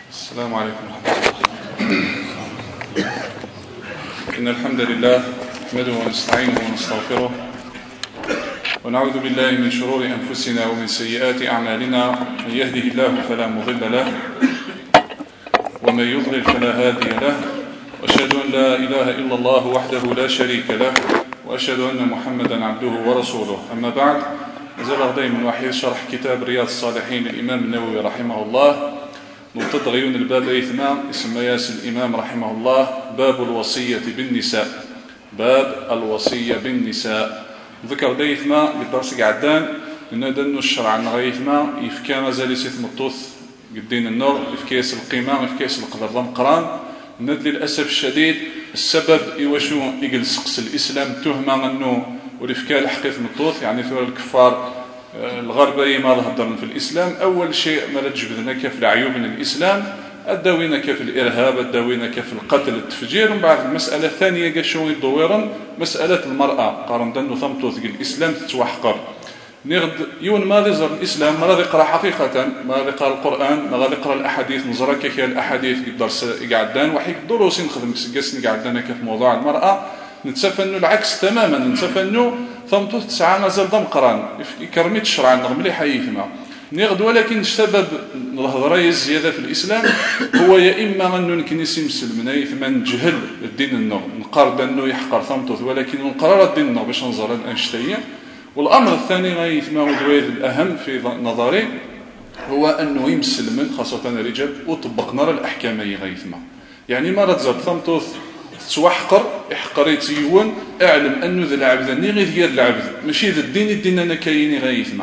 السلام عليكم ورحمة الله. إن الحمد لله نحمده ونستعينه ونستغفره ونعوذ بالله من شرور أنفسنا ومن سيئات أعمالنا. من يهده الله فلا مضل له ومن يضلل فلا هادي له، وأشهد أن لا إله إلا الله وحده لا شريك له، وأشهد أن محمدا عبده ورسوله. أما بعد، نزل غداي من وحي شرح كتاب رياض الصالحين للإمام النووي رحمه الله. نمتد غيون الباب إثنان اسم ياس الإمام رحمه الله باب الوصية بالنساء. باب الوصية بالنساء ذكر ديثما بالدرس قعدان لندن الشرع عن غيثما يفكا مازال يسيث مطوث قدين النور يفكيس القيمة يفكيس القدر ضمقران. ند للأسف الشديد السبب يوشو يقل سقس الإسلام تهمة أنه والإفكاء الحقيقة مطوث، يعني ثور الكفار الغربي ما ظهرن في الإسلام. أول شيء ما رجبنا كيف العيوب من الإسلام، الدوينة كيف الإرهاب، الدوينة كيف القتل التفجير. ومن بعد المسألة الثانية قشوا يدورن مسألة المرأة قارن دنو ثمتوث الإسلام تتوحقر نغد يون ما يظهر الإسلام ما غادي يقرأ حقيقة، ما غادي يقرأ القرآن، ما غادي يقرأ الأحاديث نزرك كيف الأحاديث الدرس قعدان وحيك دروس نخدم سجسني قعدنا كيف موضوع المرأة. نتسفنوا العكس تماما، نتسفنوا ثمتوث تسعة مازال ضمقران كرميت الشرع النغملي حيثما نغد. ولكن السبب الهضرية الزيادة في الإسلام هو يا إما أنه نكنيسي مسلمنا يثما نجهل الدين النغ نقارد أنه يحقر ثمتوث، ولكن نقرر الدين النغ باش ننظر الأنشتية. والأمر الثاني ما يثما ودوير الأهم في نظري هو أنه يمسلمن خاصة الرجال وطبق نار الأحكام غيثما، يعني ما رتزر ثمتوث توحقر احقريتيون اعلم انه ذا العبد ني غير ديال العبد ماشي ذا الدين انا كايني غيثما.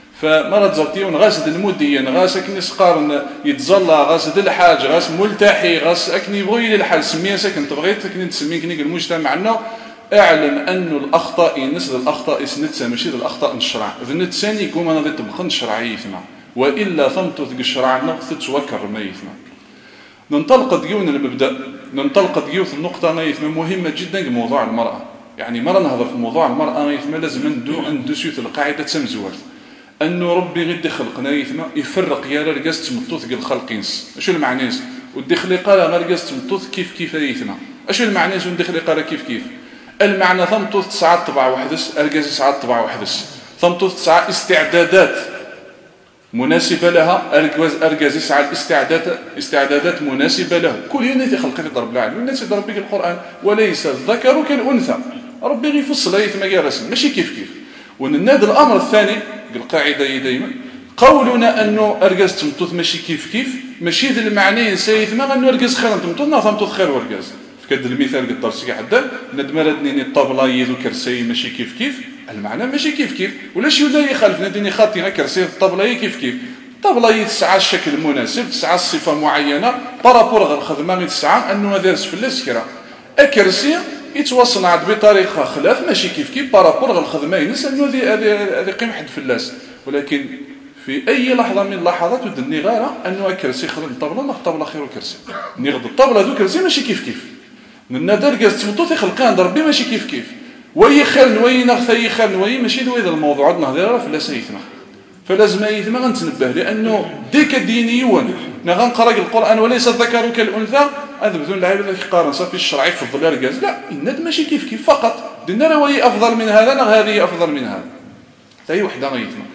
فمرض زرتيون غاسد المدين غاس اكني سقارن يتزلى غاسد الحاج غاس ملتحي غاس اكني بغي الحال سميه ساكن تبغيت اكني تسمي كني المجتمع عندنا. اعلم انه الاخطاء ينسد الاخطاء سنتسا ماشي الاخطاء نشرع ذن ثاني يقوم انا ذي تبخن شرعيثما، والا ثمتو ذك الشرع نقص توكر ميثما. ننطلق ديون المبدأ، ننطلق ديون النقطة نايثما مهمة جدا لموضوع المرأة. يعني مرة نهضر في موضوع المرأة نايثما لازم ندوسيوث القاعدة تمزور أنه ربي غير خلق نايثما يفرق يا رجس تمطوث قال خلقينس. شو المعنيس؟ ودخلي قال رجس تمطوث كيف يثما. شو المعنيس وندخلي قال كيف؟ المعنى ثمطوث تسعة طبع وحدث أرجس تسعة طبع وحدث ثمطوث تسعة استعدادات مناسبة لها أرجاز يسعى استعدادات مناسبة له. كل يوم خلق في ضرب العالم والناس يضرب بك القرآن وليس الذكر كالأنثى. ربي يفصل يث ما رسم ماشي كيف ونناد الأمر الثاني القاعدة دائما قولنا أنه أرجاز تمطوث ماشي كيف ماشي ذا المعنى سيث ما أنه أرجاز خير تمطوث تمطوث خير ورجاز. في كذا المثال قد درسي حدا ندمردني الطبلة يذو كرسي ماشي كيف المعنى ماشي كيف ولا شي ولا يخالف نديني خاطي كرسي الطبلة كيف الطبلة يتسعى الشكل المناسب تسعى الصفة معينة بارابور الخدمة يتسعى أنه هذا في السكرة الكرسي يتواصل عاد بطريقة خلاف ماشي كيف بارابور الخدمة ينسى أنه هذه قيمة حد فلاس. ولكن في أي لحظة من اللحظات ودني غيره أنه الكرسي خدم الطبلة ما الطبلة خير الكرسي نغض الطبلة ذو كرسي ماشي كيف النادر قاس تمطوث يخلقان ربي ماشي كيف وي خير نوي نغثي خير نوي ماشي ذو هذا الموضوع عندنا هذا فلا سيثنا. فلازم يثما غنتنبه لانه ديك دينيون غنقرا القران وليس الذكر كالانثى هذا بدون العيب اللي يقارن صافي الشرعي في الظل الرجال لا الناد ماشي كيف فقط دينا رواي افضل من هذا هذه افضل من هذا حتى هي وحده غيثما.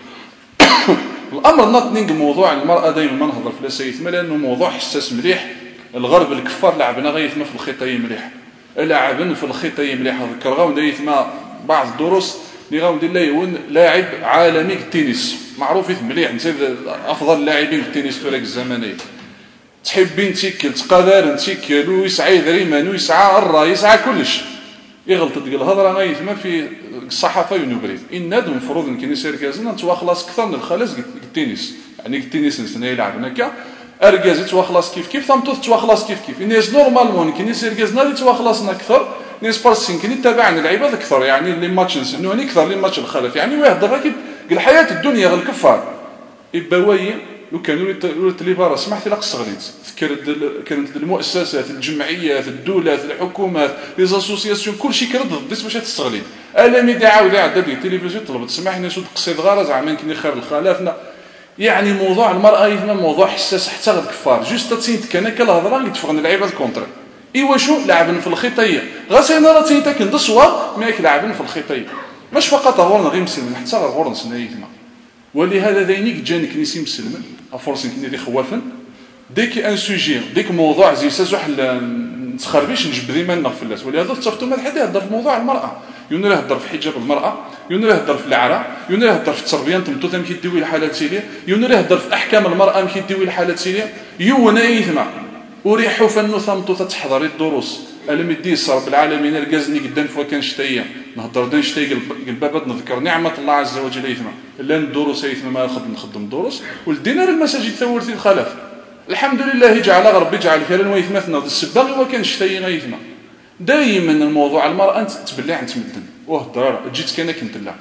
الامر نطنق موضوع المراه دائما ما نهضر فلا سيثما لانه موضوع حساس مليح. الغرب الكفار لعبنا غيثما في الخطيه مليح لعبن في الخطيه مليح. ذكر غاون دايثما بعض الدروس اللي غاون دير يون لاعب عالمي التنس معروف مليح نسيت افضل لاعبين التنس في ذاك الزمانيه تحبين تيكل تقدر تيكل ويسعى دريمان ويسعى الراي يسعى كلش يغلط تقول الهضره غيثما في الصحافه ينبريد ان هذا المفروض يمكن يصير كازنا نتواخلاص اكثر من الخلاص التنس يعني التنس نسنا يلعب هكا ارجاز يتواخلاص كيف ثمتوث تواخلاص كيف الناس نورمالمون يمكن يصير كازنا اللي تواخلاصنا اكثر ناس بارسين يمكن يتابعنا العباد اكثر يعني اللي ماتش نسنو اكثر اللي ماتش الخلف يعني ويهضر هكا الحياه الدنيا غير الكفار يبواي لو كانوا التليفار سمحت لك الصغريت كانت المؤسسات الجمعيات الدولات الحكومات لي زاسوسياسيون كلشي كان ضد باش تستغلي الا مي دعاو عدد التلفزيون طلبت تسمح لنا سود قصيد غرز زعما يمكن خير الخلافنا يعني موضوع المراه يثما موضوع حساس حتى غير كفار جوست تسينت كان كالهضره يتفقن العباد كونتر ايوا شو لعبن في الخطيه غاسينا راه تينتا كندسوا ماك لعبن في الخطيه مش فقط غورنا غير مسلمين حتى غير غورنا سنايثما ولهذا داينيك جاني كنيسي مسلمين افورس كني دي خوافن ديك ان سوجي ديك موضوع زي سازوح نتخربيش نجبد ديما في الناس ولهذا تصفتوا ما حد يهضر في موضوع المراه يونرا يهضر في حجاب المراه يونرا يهضر في العراء يونرا يهضر في التربيه نتمتو ثم كيدوي الحالات سيليه يونرا يهضر في احكام المراه كيدوي الحالات سيليه يونا يثما وريحوا فنو ثمتو تحضري الدروس الم يديس رب العالمين الجزني قدام فوا كان شتيه نهضر دان شتيه البابات نذكر نعمه الله عز وجل يثما لا الدروس يثما ما نخدم الدروس والدينار المساجد ثورتي الخلاف الحمد لله جعل ربي جعل خيرا ويثمثنا السباغي وكان شتيه غيثما دائما الموضوع المراه انت تبلع عند مدن وهضر جيت كان كنت لا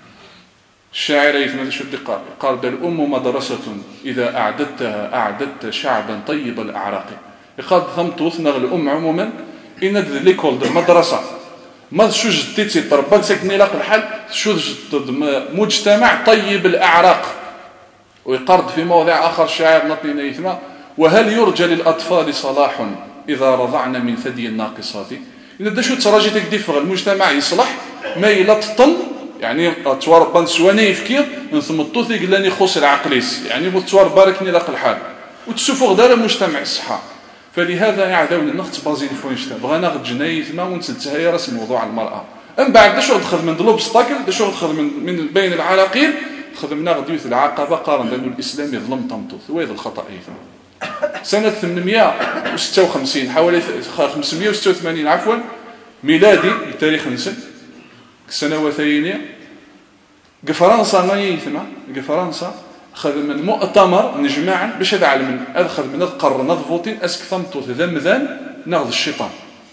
الشاعر يثما شو قال الام مدرسه اذا اعددت شعبا طيب الاعراق يقاد ثمتوث نغ الام عموما ان ليكول مدرسه ما شوج تيتي تربى ساكني لاق الحال شوج مجتمع طيب الاعراق ويقرض في موضع اخر الشاعر نطينا يثما وهل يرجى للاطفال صلاح اذا رضعن من ثدي الناقصات اذا شو تراجي تكديف المجتمع يصلح ما يلا تطن يعني توار بان سواني يفكير نثمطو ثي قلاني خسر عقليس يعني متوار باركني لاق الحال وتسوفو دار المجتمع الصحه فلهذا يعداون النخت بازين فوينشتا بغانا غد جنايث ما ونسلتها هي راس موضوع المراه ام بعد شو تخدم من دلوب ستاكل شو تخدم من بين العراقيل خدمنا غديوث العقبه قارن لانه الاسلام يظلم طمطوث وهذا الخطا ايضا سنه 856 حوالي 586 عفوا ميلادي بتاريخ نسل السنوات ثانيه فرنسا ما يثما فرنسا خذ من مؤتمر نجمعا باش هذا علم ادخل من القرن فوتين اسك ثمطوث ذمذان ناخذ الشيطان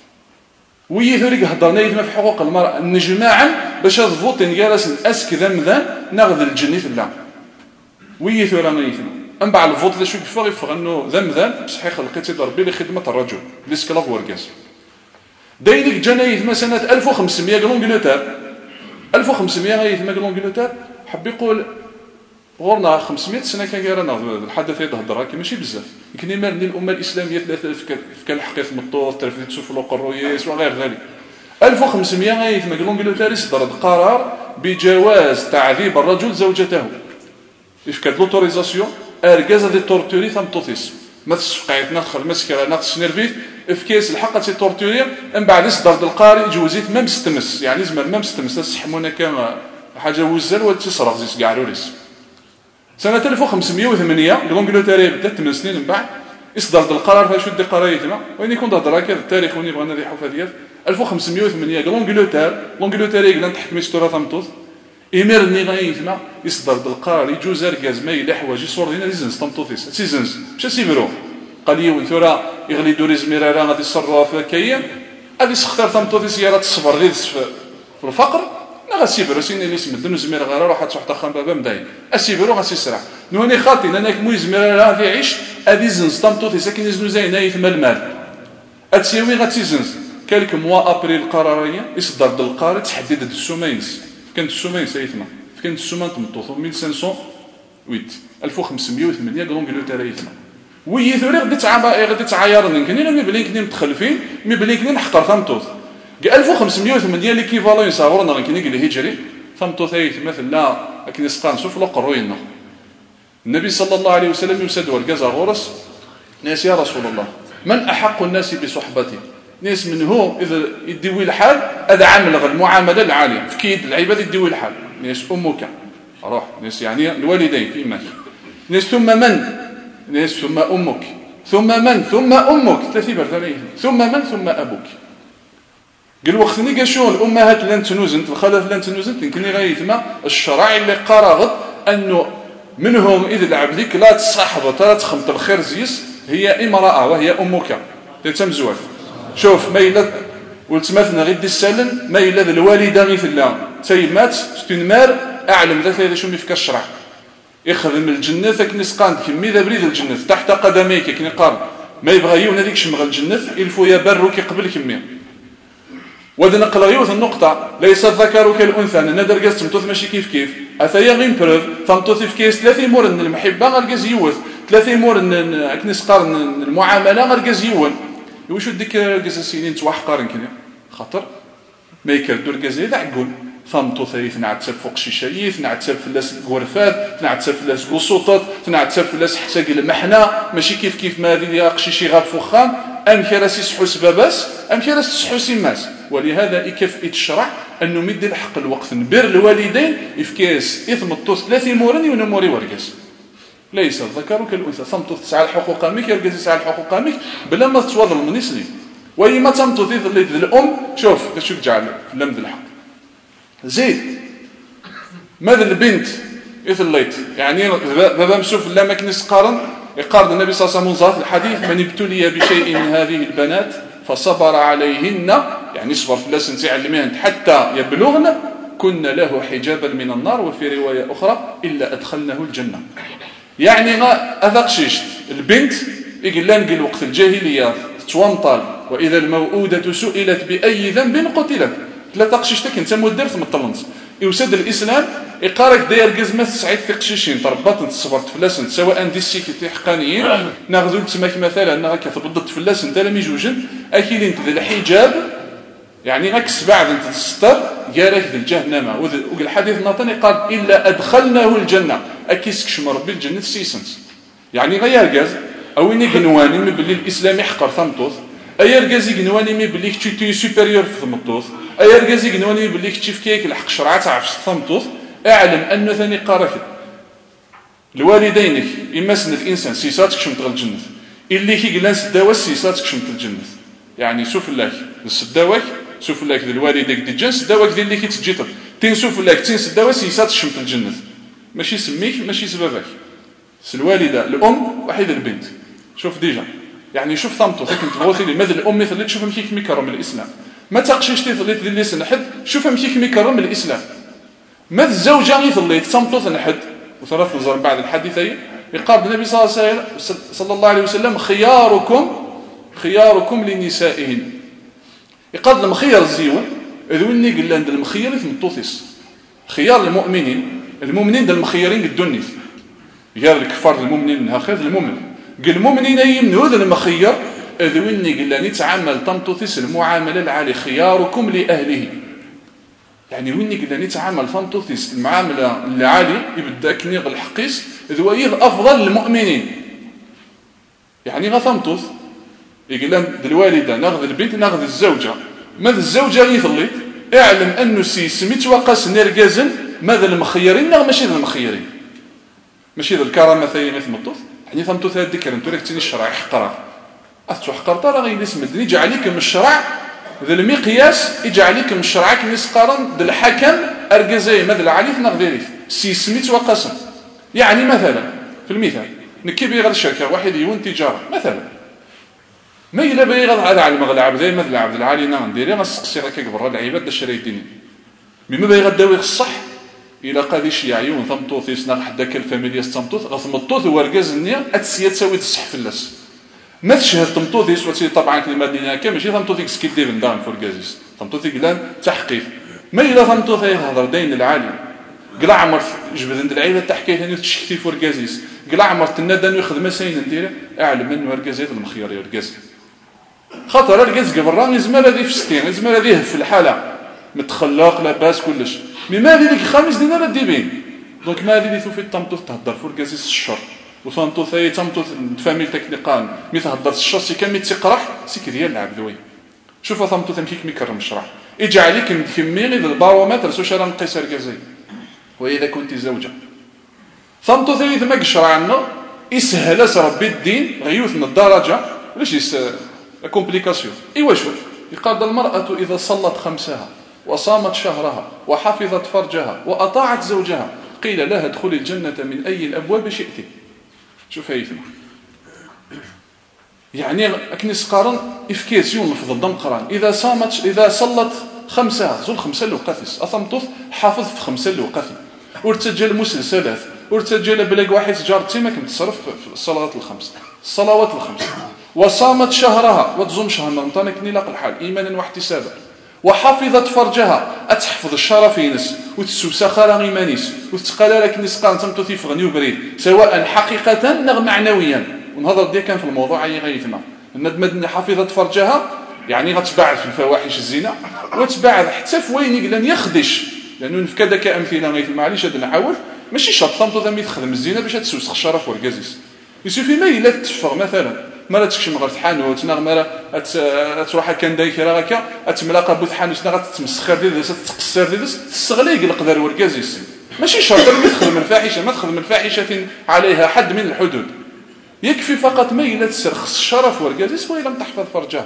ويثرق هضرنا يثما في حقوق المراه نجمعا باش هذا فوتين جالس اسك ذمذان ناخذ الجني في الله ويثرنا يثما ام بعد الفوت لا شو يفرق انه ذمذان صحيح لقيت ضربي لخدمه الرجل لسكلاف وركاس داينك جنايث ما سنه 1500 قالوا انجلترا 1500 يثما قالوا انجلترا حب يقول غورنا 500 سنه كان قرانا الحدث يهضر كي ماشي بزاف يمكن يمرني الامه الاسلاميه ثلاثه في كان الحقيقه مطور ترفيد سفلوق الرويس وغير ذلك 1500 يثما قالوا انجلترا صدر قرار بجواز تعذيب الرجل زوجته يفكد لوتوريزاسيون ارجاز دي تورتوري ثم توثيس ما تسقيت ناخذ مسكره ناقص نيرفيت افكيس الحق تي تورتوري من بعد صدر القارئ جوزيت ما مستمس يعني زمان ما مستمس سحمونا كان حاجه وزل وتصرف زي كاعروليس سنه 1508 الانجلترا بدات 8 سنين من بعد اصدر القرار فاش يدي قرايتنا وين يكون هضره كذا التاريخ وني بغينا نريحوا في هذه 1508 الانجلترا قال تحكم ستورا ثمطوث إمرني غايثما يصدر بالقرار يجوز رجاز ما يلح واجي صور هنا ليزنس طمطوثيس سيزنس مش سيبرو قال يوم ثورة يغلي دوريز ميرارا غادي يصرف كيا غادي يسختار طمطوثيس يا راه تصبر غير في الفقر لا غاسيبرو سين اللي اسم الدنو زمير غير روح تروح تخم بابا مداين اسيبرو غاسيسرع نوني خاطي لانك مو زمير غادي يعيش ادي زنس طمطوثيس كاين يزنو زين يثما المال اتسيوي غاتيزنس كلك موا ابري القراريه يصدر بالقرار تحديد السومينس كانت السومين سيثما كانت السومين تمطوث 1508 1508 قالوا انجلترا يثما ويثوري غادي تعايرن كاين مي بلين كني متخلفين مي بلين كني نحقر ثمطوث 1508 ليكيفالون صغرنا كني قال هجري ثمطوث مثل لا كني سقان شوف لو قروينا النبي صلى الله عليه وسلم يسد والجزا غورس ناس يا رسول الله من احق الناس بصحبتي ناس من هو اذا يدوي الحال هذا عامل المعامله العاليه في كيد العباد يدوي الحال ناس امك روح ناس يعني الوالدين فيما ناس ثم من ناس ثم امك ثم من ثم امك ثلاثه برثانيه ثم من ثم ابوك قال وقتني قال شو الامهات لن تنوزن الخلف لن تنوزن يمكن غيثما الشرع اللي قرغ انه منهم اذا العبد لا تصاحب لا تخمط الخير زيس هي امراه وهي امك تتمزوج شوف ما إلا ولتماثلنا غير دي السلن ما إلا الوالدة غير في الله تيمات ستنمار أعلم ذات هذا شو ميفكر الشرع يخدم الجنة كني سقاند كمي ذا بريد الجنة تحت قدميك كني قال ما يبغى يون هذيك شمغ الجنة الفو يبرك قبل كمي وهذا نقل غيوث النقطة ليس الذكر كالأنثى أنا درجت متوث ماشي كيف أثايا غير بروف ثمطوث في كيس 3 مور المحبة غرقاز يوث 3 مور كنس قارن المعاملة غرقاز يون وشو ديك رقاز سينين توحقارن كنا خاطر ما يكردو رقاز يدا عقول ثمطوث تنعتسب فوق شيشايي تنعتسب فلاس غرفات تنعتسب فلاس قصوطات تنعتسب فلاس حتى المحنة ماشي كيف ما هذه قشيشي غاب فخان أم كراسي سحوس باباس أم كراسي سحوس ماس ولهذا يكف يتشرع أنه مد الحق الوقت نبر الوالدين إفكاس إثم الطوس 3 مورني ونموري ورقاس ليس الذكر كالأنثى ثمطوث تسعى الحقوق ميك يرقاس يسعى الحقوق ميك بلا ما تتوضل من يسلي وإما تمطوث ذي الأم شوف شوف جعل في اللمد الحق زيد ماذا البنت إثليت يعني بابا مشوف لا ما كنس يقارن النبي صلى الله عليه وسلم الحديث من ابتلي بشيء من هذه البنات فصبر عليهن يعني صبر في الله سنتعلمين حتى يبلغن كن له حجابا من النار وفي رواية أخرى إلا أدخلنه الجنة يعني أذقشيش البنت يقول لا نقل وقت الجاهلية توانطال وإذا الموؤودة سئلت بأي ذنب قتلت لا تقشيشتك انت مدير ثم طلنت يوسد الإسلام يقارك داير قزمة سعيد في قشيشين تربطت صبرت فلاسن سواء دي السيكتي حقانيين ناخذوا تسمك مثلا انها كتبضت فلاسن تلا ميجوجن اكيد انت ذا الحجاب يعني اكس بعد انت تستر جارك ذا الجهنم والحديث ناطني قال الا ادخلناه الجنه اكيس كشم ربي الجنه سيسنت يعني غير قاز او اني قنواني من باللي الاسلام يحقر ثمطوث اير قازي قنواني من باللي كتي سوبيريور في ثمطوث اير قازي قنواني باللي كتي في كيك الحق شرعه تعرف ثمطوث اعلم انه ثاني قارك لوالدينك اما سن الانسان سيساتك شمت الجنه اللي كي قلنا سداوه سيساتك شمت الجنه يعني شوف الله السداوك شوف الله ذي الوالديك دي الجنس سداوك ذي اللي كي تجيطر تين شوف الله تين سداوه سيساتك شمت الجنه ماشي سميك ماشي سببك الوالده الام وحيد البنت شوف ديجا يعني شوف ثمطو كنت بغوثي لي ماذا الام مثل تشوف مكيك مكرم الاسلام ما تقشيش تثليت ذي اللي سنحد شوف مكيك مكرم الاسلام ماذا الزوجة يثليت ثمطو ثنحد وثلاث نظر بعد الحديثين يقال النبي صلى الله عليه وسلم خياركم لنسائهن يقال المخير الزيون إذ وني قل عند المخير في الطوثيس خيار المؤمنين ده المخيرين الدنيا غير الكفار المؤمنين انها خير المؤمن قال المؤمنين يمنوا ذا المخير إذ وني قل نتعامل تمطوثيس المعاملة العالي خياركم لأهله يعني وين قلنا نتعامل فانتوثيس المعامله العالي يبدا كنيغ الحقيس ذو افضل للمؤمنين يعني غثمتوث يقول لهم الوالده ناخذ البنت ناخذ الزوجه ماذا الزوجه يثليت اعلم انه سميت وقاس نرجازن ماذا المخيرين ماشي ذا المخيرين ماشي ذا الكرامه ثاني مثل مطوث يعني فهمتوا هذا الذكر انتو راك تني الشرع حقره اتحقر ترى غير اسم الدنيا جعلكم الشرع ذا المقياس يجعلكم الشرع كنسقارن ذا الحكم ارجزي ماذا العلي نغديريف سي سميت وقسم يعني مثلا في المثال نكبي غير الشركه واحد يون تجاره مثلا ما الا بغي غير هذا على المغلب زي مثل عبد العالي نديري غنسقسي راك كبر العباد الشريتين بما بغي غداوي الصح الى قادي شي عيون ثمطوث يسنق حداك الفاميليا ثمطوث غثمطوث ورجز النيه اتسيا تسوي تصح في اللاس ما تشهد تمطوثيس وتسي طبعا كلمه دينا كامل ماشي تمطوثيك سكيدير ندان فورغازيس تمطوثيك لان تحقيق ما الا تمطوث يهضر دين العالي قلا عمر جبد عند العيله تحكي هنا تشكتي فورغازيس قلا عمر تنادى ياخذ مساين ندير اعلم انه ورغازيت المخير يرغاز خاطر رغاز قبل راني زمان هذه في 60 زمان هذه في الحاله متخلق لاباس كلش مما هذه ديك خامس دينار ديبين دونك ما هذه اللي في التمطوث تهضر فورغازيس الشر وصنتو ثاي تمطو فاميل تكنيقان مي تهضر الشخص كامل تيقرح سيك ديال العبد وي شوفوا ثمطو تمكيك ميكرم الشرح اجعلك كمي غير البارومتر سو شرا نقيس ركازي واذا كنت زوجه ثمطو ثاي ثما قشرعنا يسهل ربي الدين غيوث من الدرجه واش كومبليكاسيون ايوا شوف يقال المراه اذا صلت خمسها وصامت شهرها وحفظت فرجها واطاعت زوجها قيل لها ادخلي الجنه من اي الابواب شئت شوف هاي يعني اكنس قارن افكاسيون في الضم قران اذا صلت خمسها زول خمسه لوقاتس اثمطف حافظ في خمسه لوقاتي ورتجل مسلسلات ورتجل بلاك واحد جارتي ما كنتصرف في الصلوات الخمس وصامت شهرها وتزوم شهر رمضان كني لاق الحال ايمانا واحتسابا وحفظت فرجها أتحفظ الشرف ينس وتسوسخ رغي مانيس وتقال لك نسقان تمتوثي فغني وبريد سواء حقيقة نغ معنويا ونهضر دي كان في الموضوع أي غيثما الندمة حفظت فرجها يعني غتباعد في الفواحش الزنا وتباعد حتى في وين لن يخدش لأنه نفكا كأمثلة غيث معليش هذا نعاود ماشي شرط تمتو ذا يتخدم الزنا باش تسوسخ الشرف والكازيس يسوفي ما إلا تتفغ مثلا مرة تكشم غير تحانوت مرة تروح كان دايره هكا تملاقى بو تحانوت تتمسخر ديال تقصر ديال تستغلي القدر والكازيس ماشي شرط تخدم الفاحشه ما تخدم الفاحشه عليها حد من الحدود يكفي فقط ما إلا تسرخص الشرف والكازيس وإلا تحفظ فرجها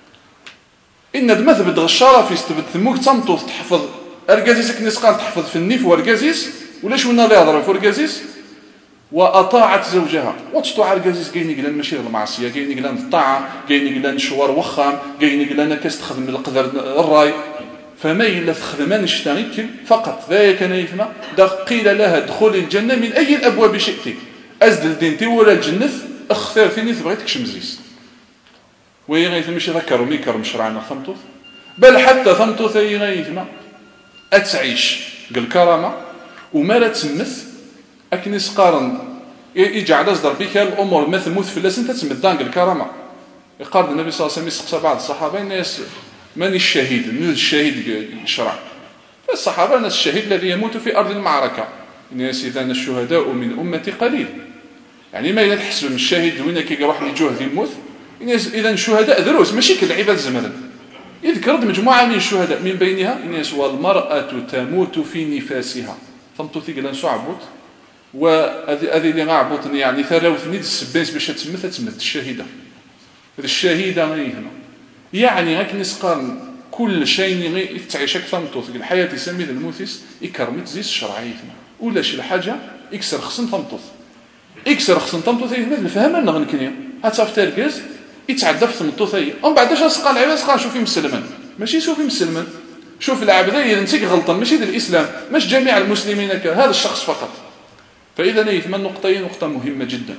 إن دمث بدغ الشرف يستبد ثموك تمطوط تحفظ الكازيس كنسقان تحفظ في النيف والكازيس ولا شونا اللي يهضر في الكازيس وأطاعت زوجها وتطوع الكازيس كاين يقلان ماشي المعصيه كاين يقلان الطاعه كاين يقلان شوار وخام كاين يقلان كتخدم القدر الراي فما إلا تخدمان اشتغل فقط ذاك كان يثنى قيل لها ادخلي الجنه من أي الأبواب شئتي أزدل دينتي ولا الجنة اختار فيني تبغيتك شمزيس وهي غيث ماشي ذكر وميكر مشرعنا ثمطوث بل حتى ثمطوث هي غيثنا أتعيش قل كرامة وما لا تمث أكني سقارن يجعل أصدر بك الأمور مثل موت في اللسن تتمدان قل كرامة يقارن النبي صلى الله عليه وسلم يسقص بعض الصحابة الناس من الشهيد من الشهيد شرع فالصحابة الناس الشهيد الذي يموت في أرض المعركة الناس إذا الشهداء من أمتي قليل يعني ما إذا تحسب من الشهيد وين كي يروح لجهد يموت إذا الشهداء دروس ماشي كالعباد زمرا يذكر مجموعة من الشهداء من بينها الناس والمرأة تموت في نفاسها فهمتوا ثقلا صعبوت وهذه اللي غعبوطني يعني ثلاثني السبانس باش تمت الشهيدة الشهيدة هنا يعني هاك نسقارن كل شيء تعيش أكثر من توثق الحياة يسمي الموثس يكرمت زيس الشرعية ولا شي حاجة يكسر خصن تمطوث يكسر خصن تمطوث هنا الفهم أنه غنكنيا هتصاف تركز يتعدى في تمطوثية ومن بعد اش سقال العباد سقال شوفي مسلما ماشي شوفي مسلما شوف العبد انت غلطان ماشي ديال الإسلام مش جميع المسلمين هذا الشخص فقط فإذا يثمن نقطتين نقطة مهمة جدا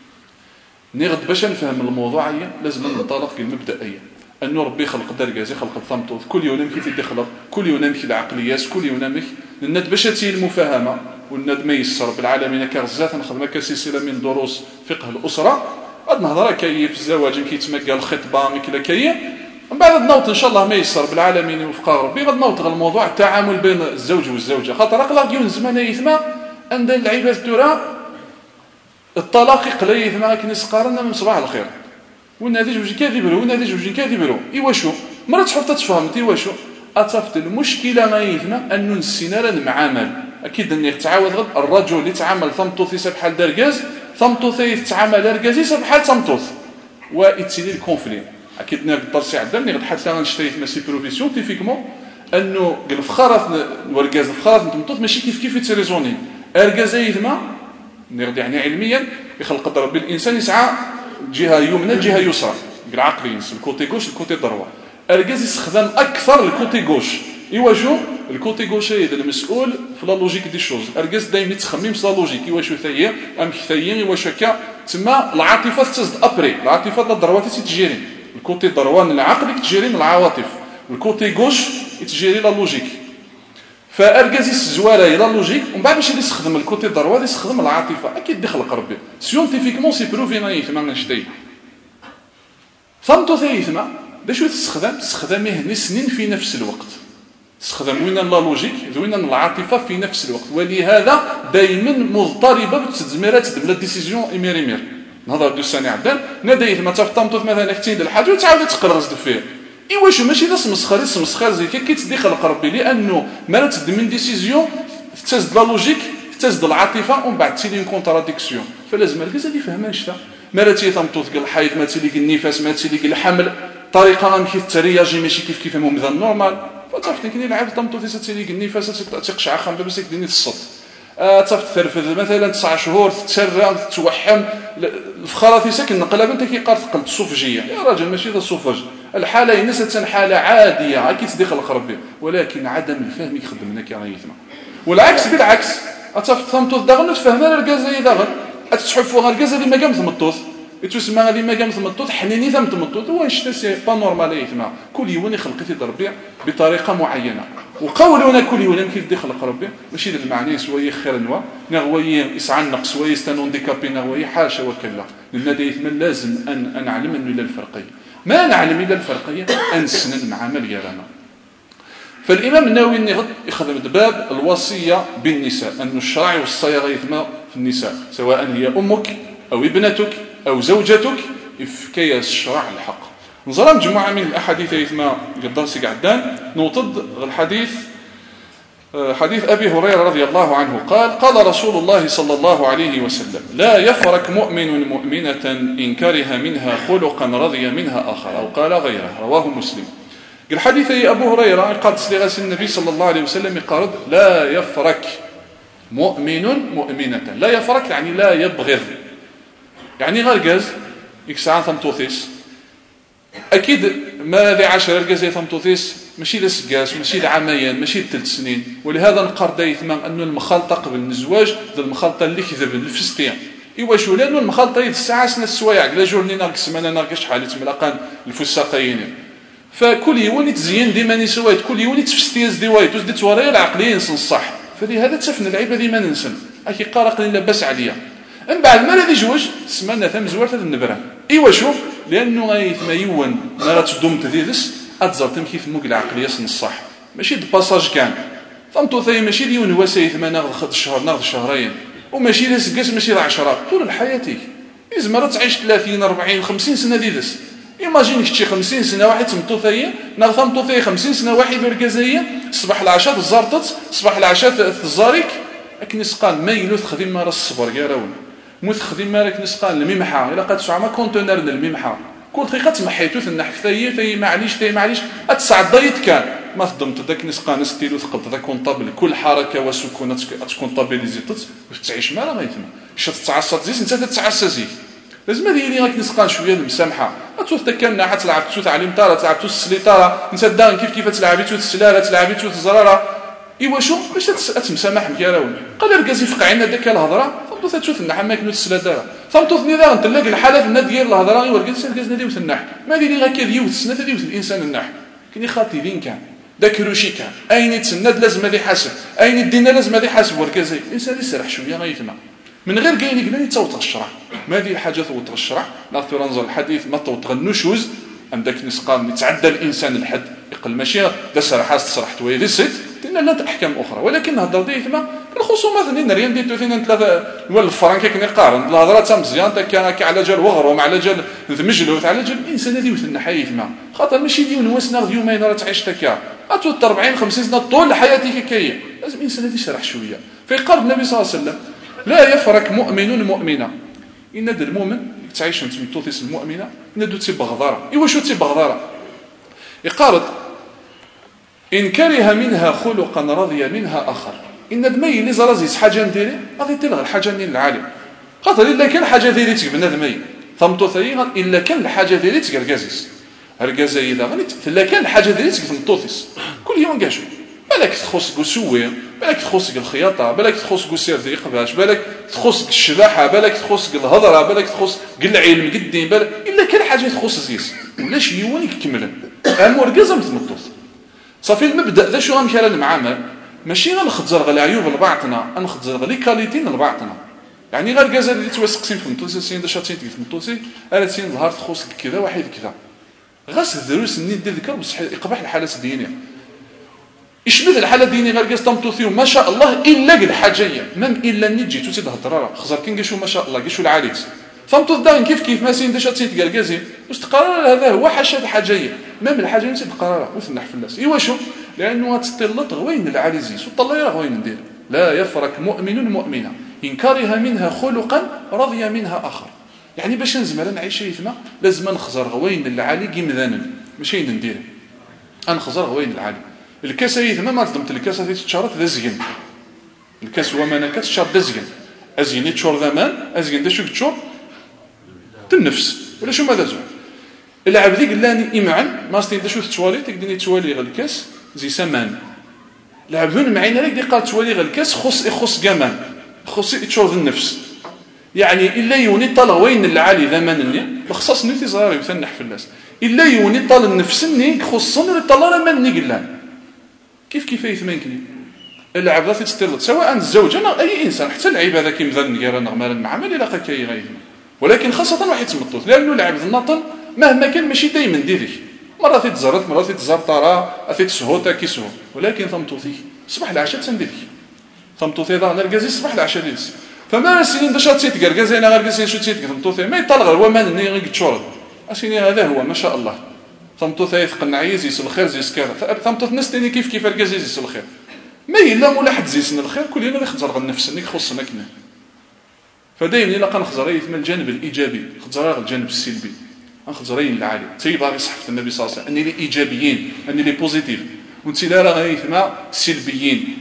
نغد باش نفهم الموضوعية لازم ننطلق المبدئية أنه ربي خلق درجة خلق الثمطوث كل يوم كيف يدخل كل يوم كي العقليات كل يوم الند باش تي المفاهمة والند ما يسر بالعالمين كغزات نخدم كسلسلة من دروس فقه الأسرة غاد نهضر كيف الزواج كيتمكى الخطبة كذا كيف من بعد نوط إن شاء الله ما يسر بالعالمين وفقه ربي غاد نوط الموضوع التعامل بين الزوج والزوجة خاطر أقلق يون زمان يثمى عند العباد ترى الطلاق قليل يثمى كنسقارنا من صباح الخير ونادي جوج كاذبرو ونادي جوج كاذبرو ايوا شو مرات حفظت تفهمت ايوا شو اتصفت المشكله ما يثنا انه نسينا المعامل اكيد اني تعاود غد الرجل اللي تعامل ثمطوثي بحال دركاز ثمطوثي تعامل دركازي بحال ثمطوث ويتسيلي الكونفلي اكيد ناك الدرس عندنا غد حتى غنشتري ماشي بروفيسيون تيفيكمون انه الفخاره وركاز الفخاره ثمطوث ماشي كيف يتريزوني اركازي يثما يعني علميا يخلق ربي الانسان يسعى جهه يمنى جهه يسرى بالعقل ينس الكوتي غوش الكوتي دروه الكاز يستخدم اكثر الكوتي غوش ايوا شو الكوتي غوش هذا المسؤول في لا لوجيك دي شوز الكاز دائما يتخمم في لا لوجيك ايوا شو ثايا ام ثايا ايوا شكا تما العاطفه تزد ابري العاطفه الدروات تجيري الكوتي دروان العقل تجيري من العواطف والكوتي غوش تجيري لا لوجيك فاركاز الزواره الى لوجيك ومن بعد باش يستخدم الكوتي دروات يستخدم العاطفه اكيد دخل ربي سيونتيفيكمون سي بروفيناي ثما نشتي فهمتوا ثيثما باش تستخدمه سنين في نفس الوقت تستخدم وين لا لوجيك وين العاطفه في نفس الوقت ولهذا دائما مضطربه بتزميرات تبدا ديسيزيون ايمير نهضر دو سنه عدل نادي ما تفهمتوا مثلا اختي الحاجه وتعاود تقرغز فيه ايوا شو ماشي لا سمسخر زي كي تدخل ربي لانه ما تد من ديسيزيون تزد لا لوجيك تزد العاطفه ومن بعد تيلي كونتراديكسيون فلازم الكاز اللي فهمان شتا ما تيثمطو ثقل الحيض ما تيلي النفاس ما تيلي الحمل طريقه ما مشي الترياجي ماشي كيف مثلا نورمال فتعرف كاين العاب ثمطو تيلي النفاس تقشع خام باش تديني الصوت تصف ترفد مثلا 9 شهور تتسرع تتوحم الفخاره في سكن نقلب انت كيقار ثقل السفجيه يا راجل ماشي ذا السفج الحاله الناس حاله عاديه اكيد تدخل ربي ولكن عدم الفهم يخدم لك يا ريثنا والعكس بالعكس تصف ثمطو دغن تفهم الكاز دغن تسحفوا الكاز اللي ما قام ثمطوث يتسمى غادي ما كان تمطوط حنيني ثم تمطوط واش سي با نورمال يتما كل يوم خلقتي ربي بطريقه معينه وقولنا كل يوم كيف يخلق ربي ماشي هذا المعنى سويه خير نوا نغوي يسعى النقص سويه ستانون ديكابي نغوي حاشا وكلا لان دايما لازم ان نعلم انه الى الفرقيه ما نعلم الى الفرقيه انسن مع مليانا. فالامام النووي يخدم باب الوصيه بالنساء ان الشرع والصياغه يتما في النساء سواء هي امك او ابنتك او زوجتك في الشرع الحق. نظرا مجموعه من الاحاديث يتما قدرسي قعدان نوطد الحديث حديث ابي هريره رضي الله عنه قال رسول الله صلى الله عليه وسلم لا يفرق مؤمن مؤمنه ان كره منها خلقا رضي منها اخر او قال غيره رواه مسلم. الحديث ابو هريره قال صلى النبي صلى الله عليه وسلم يقال لا يفرق مؤمن مؤمنه لا يفرق يعني لا يبغض يعني غرقاز يكسعان ثمتوثيس اكيد ما ذي 10 القاز ثمتوثيس ماشي لسقاس ماشي لعامين ماشي 3 سنين. ولهذا نقر دايما انه المخالطه قبل الزواج ذا المخالطه اللي كذب الفستيان ايوا شو لانه المخالطه الساعه سنه السوايع لا جورني ناقص السمانه ناقص شحال تملاقان الفساقين فكل يوم يتزين ديما نسوات كل يوم يتفستيز ديوايت وزدت توري العقليه صح فلهذا تسفن العيب هذه ما ننسى اكي قارق لاباس عليا من بعد ما غادي يجوج سمعنا ثم زوارت هذا النبره ايوا شوف لانه غيثما يون ما تدوم تديدس اتزرتم كيف موك العقليه صح ماشي د باساج كان فهمتوا ثاني ماشي ديون هو سيثما ناخذ الشهر ناخذ شهرين وماشي لسقاس ماشي 10 طول حياتك لازم تعيش 30 40 50 سنه ديدس ايماجيني شي 50 سنه واحد تمطو ثاني ناخذ تمطو ثاني 50 سنه واحد وركازيه صباح العشاء الزارطت صباح العشاء الزاريك اكنسقال ما يلو تخدم مار الصبر يا راون مو تخدم مالك نسقال الممحى الا قد سعما كونتينر الممحى كل دقيقه تمحيتو النحف ثي معليش اتسع ضيت كان ما تضمت داك نسقان ستيلو ثقلت ذاك كونطابل كل حركه وسكونه تكونطابيليزيت تعيش مالا غيتما شات تعصات زيت انت تتعصى زيت لازم هذه اللي راك نسقان شويه المسامحه اتوث كان حتى تلعب تو تعليم طاره تلعب تو السليطاره انت دان كيف تلعبي تو السلاله تلعبي تو الزراره ايوا شو باش تمسامح مكيراون قال ركازي فقع عندنا داك الهضره فهمتوا تشوف النحا ما كنوت السلاله فهمتوا ثني ذا نتلاقى الحاله في ديال الهضره وركز ركزنا ديوت النح ما ديري غير كديوت السنه ديوت الانسان النح كني خاطبين كان داك روشي كان اين تسند لازم هذه حاسب اين الدين لازم هذه حاسب وركزي الانسان يسرح شويه غيثما من غير كاين قلنا يتوت الشرع ما هذه الحاجه توت الشرع لا ترنزل الحديث ما توت النشوز عندك نسقان يتعدى الانسان الحد يقل ماشي دا سرحات تصرحت وهي ست لان لا احكام اخرى ولكن هضر ديما الخصومات اللي ريان ديتو ثنين ثلاثه ولا الفرنك كي نقارن الهضره تاع مزيان كان على جال وغرهم على جال مجلوث على جال الانسان هذه وثنا حيث ما خاطر ماشي ديون وسنا يومين راه تعيش تكا اتوت 40 50 سنه طول حياتك كي لازم الانسان هذه يشرح شويه فيقال النبي صلى الله عليه وسلم لا يفرق مؤمن مؤمنه ان هذا المؤمن تعيش انت توثيس المؤمنه ندو تبغضاره ايوا شو تبغضاره يقارض إن كره منها خلقا رضي منها آخر إن دمي اللي زرازيس حاجة نديري غادي تلغى الحاجة ندير العالم خاطر إلا كان حاجة ديريتك بنادمي ثمطو ثاني إلا كان الحاجة ديريتك ركازيس ركازي إذا غادي إلا كان الحاجة ديريتك ثمطوثيس كل يوم كاشو بالك تخصك السوير بالك تخصك الخياطة بالك تخصك السير ذي قباش بالك تخصك الشلاحة بالك تخصك الهضرة بالك تخص العلم قدين بالك إلا كان حاجة تخص زيس ولا شي يوم يكمل أمور ركازم تمطوث صافي المبدا ذا شو غنمشي على المعامل ماشي غنخزر غير العيوب الباطنه غنخزر غير لي كاليتين الباطنه يعني غير كازا اللي توسقسين في المطوسين دا شاتين في المطوسي الا تين ظهر تخص كذا واحد كذا غاس الدروس اللي دير ذكر بصح يقبح الحالات الدينيه يشمل الحاله الدينيه غير كاس تمطوثيو ما شاء الله الا الحاجيه من الا ني جيتو تهضر راه خزر كين قشو ما شاء الله قشو العاليت فهمتوا الدار كيف ما سين دا شاتين تقرقازي واش تقرر هذا هو حاشا الحاجيه ما من الحاجه اللي تقررها وثنح في الناس ايوا شو لانه تطلط غوين العاليزيس وطلع غوين ندير لا يفرق مؤمن مؤمنه ان كره منها خلقا رضي منها اخر يعني باش نزمر نعيش يثما لازم نخزر غوين العالي كيمذانا ماشي ندير نخزر غوين العالي الكاس يثما ما ضمت الكاس هذه تشارط ذا زين الكاس هو ما كتشارط ذا زين ازين تشور زمان ازين دا شو تشور النفس ولا شو ماذا زين العب ذيك لاني إمعن ما ستين شو تشوالي تقدرني توالي غير الكاس زي سمان لعب هون معينا لك دي قال توالي غير الكاس خص جمان خص تشور النفس يعني إلا يوني طال وين العالي ذمنني بخصص نيتي صغير يثنح في الناس إلا يوني طال نفسني خصني طال مني قلان كيف يثمنكني العباد تستلط سواء الزوج أنا أي إنسان حتى العبادة كيمذن نقرا نغمال المعامل إلا كي غيثم ولكن خاصة واحد تمطوط لأنه العبد الناطن مهما كان ماشي دايما ديريك مرة تتزرط مرة تتزرطرا تتسهوتا كيسهو ولكن ثمطوطي صباح العشاء تنديرك ثمطوطي ذا نرجازي صباح العشاء ليس فما سنين دشات تيتقرقازي انا غرقازي شو تيتقرقازي ما يطلع هو ما ني غير تشورد اسيني هذا هو ما شاء الله ثمطوطي يثقن عايز يسل الخير زي سكر ثمطوط ناس تاني كيف رقازي يسل الخير ما الا مولا حد زيسن الخير كلنا نخزر النفس انك خصنا كنا فدايما الا كنخزر يثم الجانب الايجابي خزر الجانب السلبي نخزرين العالي تي باغي صحفه النبي صلى الله عليه وسلم اني لي ايجابيين اني لي بوزيتيف وانت لا راه يثم سلبيين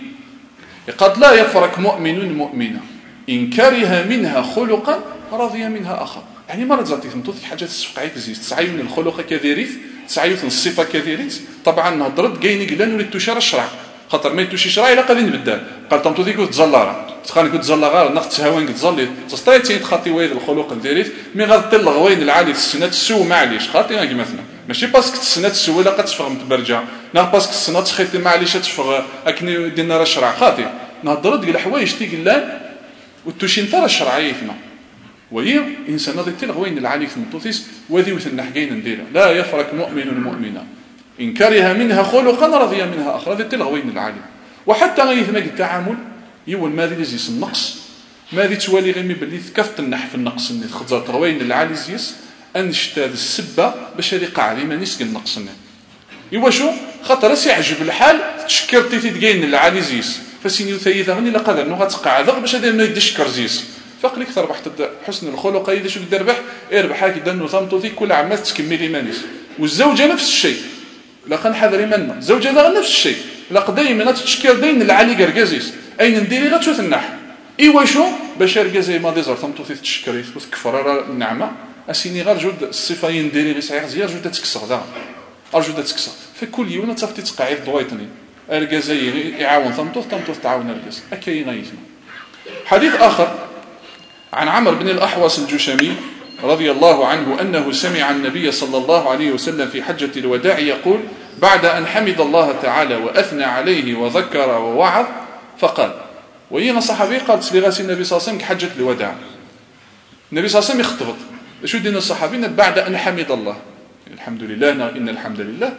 قد لا يفرق مؤمن مؤمنه إن كره منها خلقا رضي منها آخر يعني مرة زرتي ثمتوث حاجات تسفقعيك زيز تسعيون الخلق كذيريث تسعيون الصفة كذيريث طبعا نهضرت كايني قلان ولي تشار الشرع خاطر ما يتوشي شرع إلا قادين نبدل قال تمتوثي كنت تزلارا تخاني كنت تزلغار ناخذ تهاوين كنت تزلي تستايتي تخاطي وايد الخلق الذيريث مي غاد تلغ وين العالي السنة تسو معليش خاطي غادي مثلا ماشي باسكو السنة تسو ولا قد تفغ متبرجة نا باسكو السنة تخيطي معليش تفغ اكني دينا راه الشرع خاطي نهضرت قال حوايج تي قلان وتشين ترى الشرعيه فينا وهي انسان هذا تلغوين العالي في المطوثيس وذي وثنا حكاين نديرها لا يفرق مؤمن مؤمنا ان كره منها خلقا رضي منها اخر هذا تلغوين العالي وحتى غير ما التعامل يول ما ذي زيس النقص ما ذي توالي غير باللي كفت النح في النقص اللي خزر تروين العالي زيس انشتاد السبه باش هذه قاعده ما نسق النقص ايوا شو خاطر يعجب الحال تشكرتي تدقين العالي زيس فسينيو ثيثا غني لقدر انه غتقعد باش هذا ما يديش كرزيس فقلك تربح حسن الخلق اذا شو تربح اربح هكذا انه ثمطوتي كل عام تكملي مانيس والزوجه نفس الشيء لا كنحذري منا الزوجه نفس الشيء لا دائما تشكر دين العالي قرقازيس اين نديري غتشوف النح ايوا شو باش رقازي ما ديزر ثمطوتي تشكري وتكفر النعمه اسيني غير جود الصفاين نديري غير صحيح زيار جود تكسر ذا ارجو تكسر فكل يوم تفتي تقعد ضويتني الجزائري يعاون ثمطوث تعاون الجزائر أكيد غيثنا حديث آخر عن عمرو بن الأحوص الجشمي رضي الله عنه أنه سمع النبي صلى الله عليه وسلم في حجة الوداع يقول بعد أن حمد الله تعالى وأثنى عليه وذكر ووعظ فقال وهنا صحابي قال سلغاسي النبي صلى الله عليه وسلم حجة الوداع النبي صلى الله عليه وسلم يخطبط شو دين الصحابين بعد أن حمد الله الحمد لله إن الحمد لله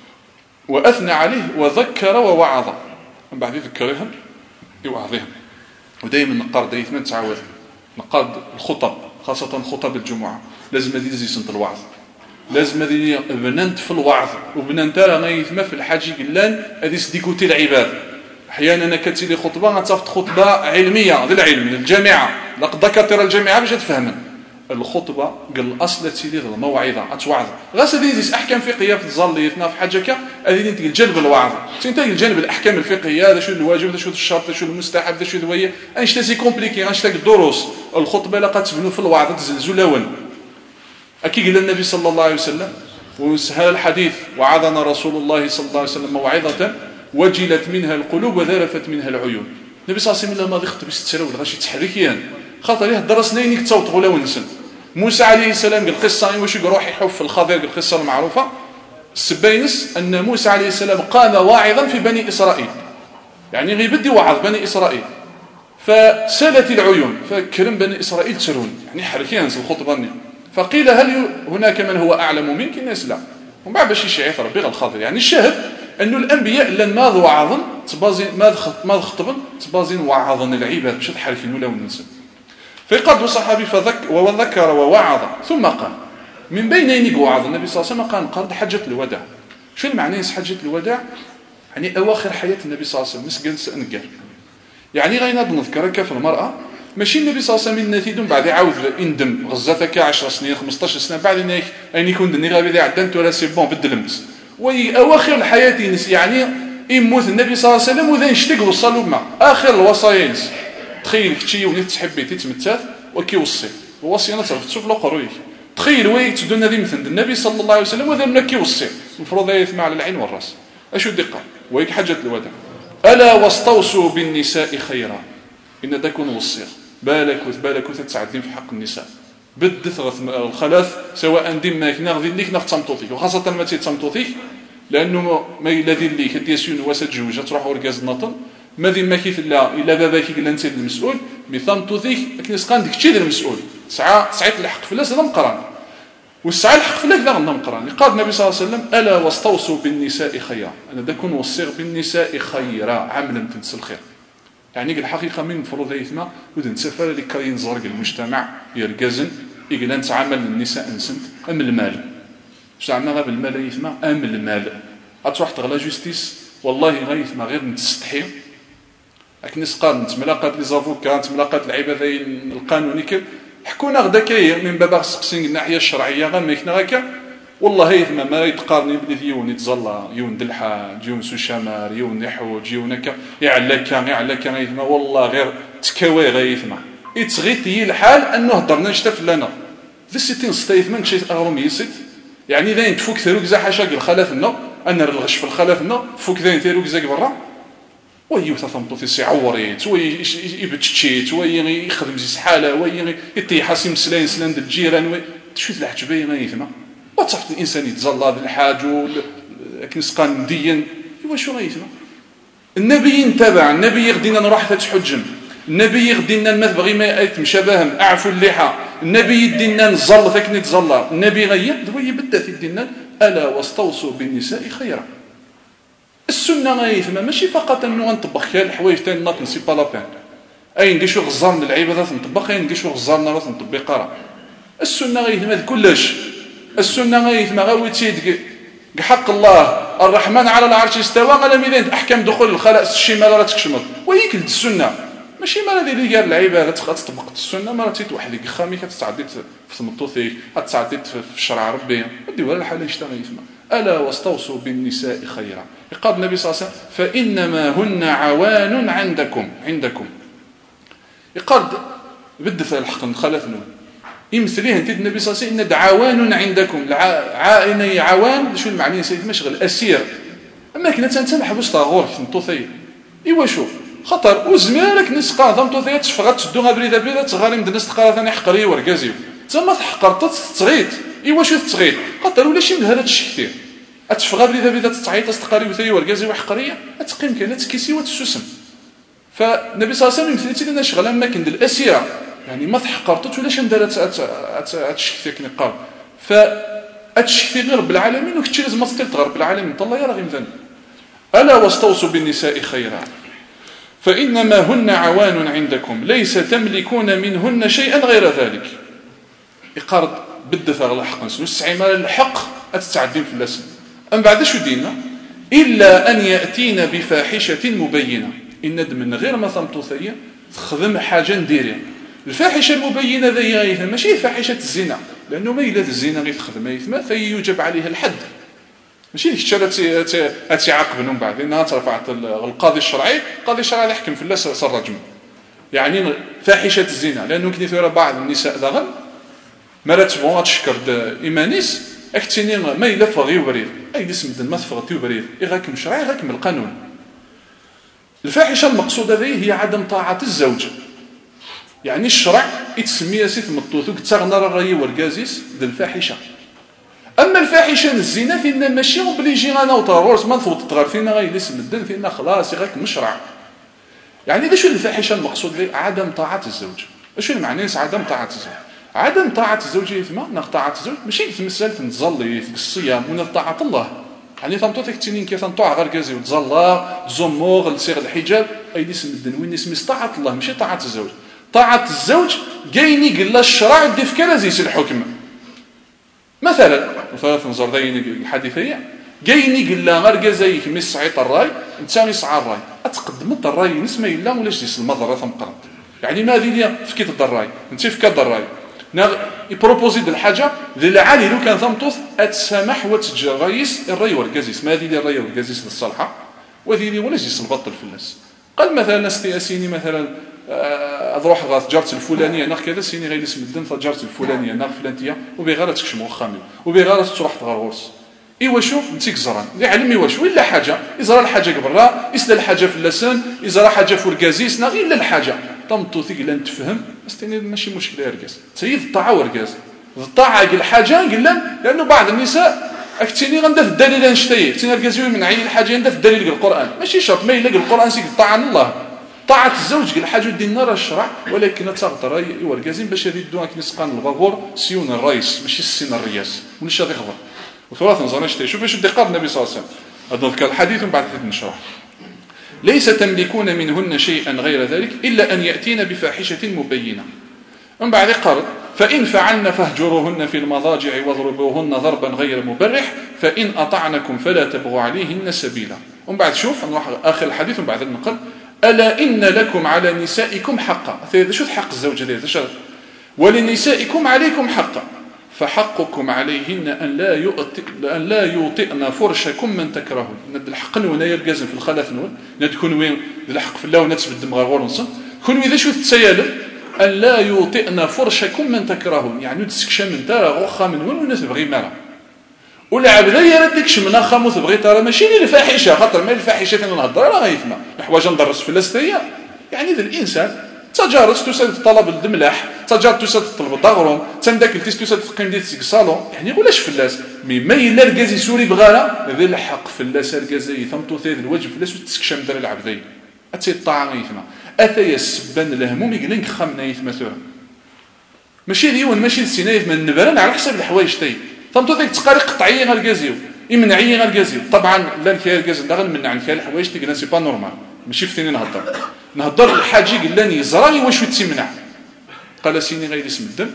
وأثنى عليه وذكر ووعظ من بعد يذكرهم يوعظهم ودائما نقار دايما تعاود نقاد الخطب خاصة خطب الجمعة لازم هذه زي سنة الوعظ لازم هذه بننت في الوعظ وبننت راه غيثما في الحاج قلان هذه سديكوتي العباد احيانا انا كتسيلي خطبه غتصيفط خطبه علميه ديال العلم الجامعه لقد دكاتره الجامعه باش تفهمن الخطبه قال الاصل تسيلي الموعظه اتوعظ غاس هذه احكام فقهيه في الظليتنا في حاجه هذه انت جلب الوعظ انت الجانب الاحكام الفقهيه هذا شو الواجب هذا شو الشرط هذا شو المستحب هذا شو الهويه انت سي كومبليكي غنشتاق الدروس الخطبه لا تبنوا في الوعظ تزلزل الاول اكيد قال النبي صلى الله عليه وسلم وسهل الحديث وعظنا رسول الله صلى الله عليه وسلم موعظه وجلت منها القلوب وذرفت منها العيون النبي صلى الله عليه وسلم ما يخطب يستسرول غاشي تحريكيان خاطر يه درسنا ينك تصوتوا ولا ونسن موسى عليه السلام قال القصه واش يروح يحف في الخضر قال القصه المعروفه السباينس ان موسى عليه السلام قام واعظا في بني اسرائيل يعني غيبدي وعظ بني اسرائيل فسالت العيون فكرم بني اسرائيل تسرون يعني حركيان الخطبه فقيل هل هناك من هو اعلم منك الناس لا ومن بعد باش يشيع ربي الخاطر يعني الشاهد انه الانبياء لن ما وعظن تبازين ما خطبن تبازين وعظن العباد باش تحركين ولا ونسن فقد الصحابي وذكر ووعظ ثم قال من بين ينيق وعظ النبي صلى الله عليه وسلم قال حجة الوداع شو المعنى حجة الوداع يعني اواخر حياة النبي صلى الله عليه وسلم مسجل سنقر يعني غير نذكر كيف المرأة ماشي النبي صلى الله عليه وسلم نتيدم بعد يعاود اندم غزتك 10 سنين 15 سنه بعد ان يكون دني غادي عدنت ولا سي بون بدلمت وي اواخر الحياه يعني يموت النبي صلى الله عليه وسلم وذا يشتق وصلوا ما اخر الوصايا تخيل كتشي ولي تحبيتي تمتات وكيوصي الوصيه تشوف له قرويك تخيل وي تدنا ذي مثل النبي صلى الله عليه وسلم وذا من كيوصي المفروض يثمع على العين والراس اشو الدقه ويك حجه الوداع الا واستوصوا بالنساء خيرا ان تكون وصيه بالك تتعدين في حق النساء بدت الخلاف سواء ديماك ناغذي ليك ناغ تمطوطيك وخاصه ما تمطوطيك لانه ما الا دير ليك ديسيون وسجوج تروح وركاز النطن ما ذي ما كيف لا الا باباك قال انت المسؤول بثمطوطيك كنسقان ديك الشيء المسؤول سعيت الحق فلاس هذا مقران والسعي الحق فلاك ذا مقران قال النبي صلى الله عليه وسلم الا واستوصوا بالنساء خيرا انا داكون وصير بالنساء خيرا عملا تنسى الخير يعني الحقيقه من مفروض يثما ودن سفر اللي كاين زرق المجتمع يركزن يقول نتعامل النساء انسنت ام المال شعنا غير بالمال يثما ام المال تروح تغلا جوستيس والله غيثما غير نتستحي لكن نسقان نتملاقات لي زافوكا نتملاقات العبادين القانوني كيف حكونا غدا كاين من باب سقسين الناحيه الشرعيه غير ما يكنا هكا والله يثما ما يتقارني بلي يون يتزلا يون دلحاج يون سوشمار يون يحوج يون هكا يعلك يثما والله غير تكاوي غيثما يتغيت هي الحال انه هضرنا نشتف لنا في الستين ستايث من شي اغرم يسيت يعني ذا تفك ثروك زا حاشا الخلافنا انا الغش في الخلافنا فك ذا ثروك زا برا وهي ثمطو في سيعوريت وي يبتشيت وي يخدم زي سحاله وي يطيح حاسم سلان د الجيران تشوف العجبيه ما يفهم وتصفت الانسان يتزلى بالحاج كنسقان مدين واش غيفهم النبي انتبع النبي يغدينا نروح تحجم النبي يغدينا المذبغي ما يتمشى بهم اعفوا اللحى النبي يدينا نزل ثك نتزلى النبي غيب دوي بدا في الدين الا واستوصوا بالنساء خيرا السنه غايثما ماشي فقط انه غنطبخ كاع الحوايج تاع الناط نسي با لابان اي ندير شو غزار للعبادات نطبخ اي ندير شو غزار نروح نطبق قرا السنه غايثما كلش السنه غايثما غاويتي حق الله الرحمن على العرش استوى قال ميدان احكام دخول الخلاء الشمال راه تكشمط ويكل السنه ماشي ما هذه اللي قال العباده تطبق السنه ما راه وحدك خامي كتعدي في سمطوثيك كتعدي في الشرع ربي ودي ولا الحال يشتغل يسمع الا واستوصوا بالنساء خيرا قال النبي صلى الله عليه وسلم فانما هن عوان عندكم يقال بدفع الحق خلفنا يمثليه انت النبي صلى الله عليه وسلم ان عوان عندكم عائني عوان شو المعنى سيد مشغل اسير اما كنا تنسمح باش طاغور في سمطوثي ايوا شوف خطر وزمالك نسقى ضمطو ثيات تفغات تدو بريده تغالي من الناس تقرا ثاني حقريه وركازيو تما تحقرت تغيت ايوا شو تغيت خطر ولا شي من هذا الشيء كثير اتفغا بريده تعيط تقري وثي وركازيو حقريه اتقيم كاين تكيسي وتسوسم فالنبي صلى الله عليه وسلم يمثل لنا شغله ما كند الاسيره يعني ما تحقرت ولا شي دارت اتشكي كني قال فاتشكي غير رب العالمين وكتشي لازم تطير رب العالمين الله يرى غير مثلا الا واستوصوا بالنساء خيرا فإنما هن عوان عندكم ليس تملكون منهن شيئا غير ذلك يقارد بدت أغلى حق نسعي مال الحق أتتعدين في اللسن أم بعد شو دينا إلا أن يأتين بفاحشة مبينة إن من غير ما ثمطوثية تخدم حاجة نديرها الفاحشة المبينة ذي غيثة ماشي فاحشة الزنا لأنه ما إلا الزنا غير تخدم يثما فيوجب عليها الحد ماشي ديك الشيء تيعاقبهم بعد لانها ترفعت القاضي الشرعي يحكم في الله الرجم يعني فاحشه الزنا لانه كاين في بعض النساء داغن مرات تبغى تشكر ايمانيس اكتيني ما الا فغي وبريد اي اسم ما تفغتي وبريد غاكم الشرعي غاكم القانون الفاحشه المقصوده به هي عدم طاعه الزوج يعني الشرع يتسميها سيف مطوث تغنى الراي والكازيس ديال الفاحشه اما الفاحشه الزنا فينا ماشي بلي يجي انا وطرورس ما نفوت تغير فينا غير اسم الدين فينا خلاص غير مشرع يعني شو الفاحشه المقصود به عدم طاعه الزوج شو المعنى عدم طاعه الزوج عدم طاعه الزوج يفما طاعه الزوج ماشي تمثل تنزلي في الصيام ولا طاعه الله يعني تنطوك تنين كيف تنطوع غير كازي وتزلا زموغ لصيغ الحجاب اي اسم الدين وين اسم طاعه الله ماشي طاعه الزوج طاعه الزوج جايني قال الشرع دي في كرازيس الحكم مثلا نزور ذي الحديثيه جايني قال غير كازايك مسعيط الراي انت يسعى الراي اتقدمت الراي نسمى الا ولاش ديس المضره ثمقرت يعني ما ذي فكيت الراي انت فكاد الراي يبروبوزي د الحاجه ذي العالي لو كان ثمطوث اتسامح وتجريس الراي والكازيس ما ذي الراي والكازيس للصالحه وذي ولاش ديس البطل في الناس قال مثلا استياسيني مثلا اروح غاث جارت الفلانيه ناخ كذا سيني غير اسم الدن فجارت الفلانيه ناخ فلانتيه وبغير تكشم وخامي وبغير تروح تغرغرس ايوا شو نتيك زران يعلمي واش ولا حاجه يزرى الحاجه قبرها يسدى الحاجه في اللسان يزرى حاجه في الكازيس ناغ الا الحاجه طمطو ثيك لان تفهم استني ماشي مشكله ركاز سيد الطاعه وركاز الطاعه قال حاجه قال لانه بعض النساء اكتيني غندا في الدليل نشتي تينا ركازيو من عين الحاجه عندها في الدليل قال القران ماشي شرط ما الا قال القران سيك طاعه الله طاعه الزوج قال حاجه ديالنا راه الشرع ولكن تغطر وركازين باش يدوا كنسقان البابور سيون الرئيس ماشي السين الرياس ونش هذا خبر وثلاث نظرنا شتي شوف ايش بده يقال النبي صلى الله عليه وسلم هذا نذكر الحديث ومن بعد نشرح ليس تملكون منهن شيئا غير ذلك إلا أن يأتين بفاحشة مبينة من بعد قال فإن فعلن فاهجروهن في المضاجع واضربوهن ضربا غير مبرح فإن أطعنكم فلا تبغوا عليهن سبيلا ومن بعد شوف آخر الحديث ومن بعد النقل ألا إن لكم على نسائكم حقا شو حق الزوج هذا ولنسائكم عليكم حقا فحقكم عليهن أن لا يوطئن فرشكم من تكرهون ند الحق نونا يرجزن في الخلاف نون ندكون وين الحق في الله ونتسبد مغرور نص كون إذا شو تسيال أن لا يوطئن فرشكم من تكرهون يعني تسكش من ترى غخا من وين والناس تبغي مرة ولا عبدا يردكش من أخا تبغي ترى ماشي الفاحشة خاطر ما الفاحشة فين نهضر راه غيثما حوايج ندرس في الاستياء يعني ذا الإنسان تجارس تسد طلب الدملاح تجارس تسد طلب الضغرون تنداك تسد تقيم ديال الصالون يعني ولاش فلاس ما الا ركازي سوري بغالا ذي الحق فلاس ركازي ثمتو ثيد الوجه فلاس وتسكشم دار العبدي اتي الطاعه يثما اتى السبان الهموم يقلنك خمنا يثما ثورا ماشي ديون ماشي السينايف من النبران على حسب الحوايج تاي ثمتو ذيك تقاري قطعيه غالكازيو يمنعيه غالكازيو طبعا لا الكير كاز لا غنمنع نكال الحوايج تيقنا سي با نورمال ماشي فتيني نهضر الحاجي قال لاني يزراني واش تيمنع قال سيني غير اسم الدم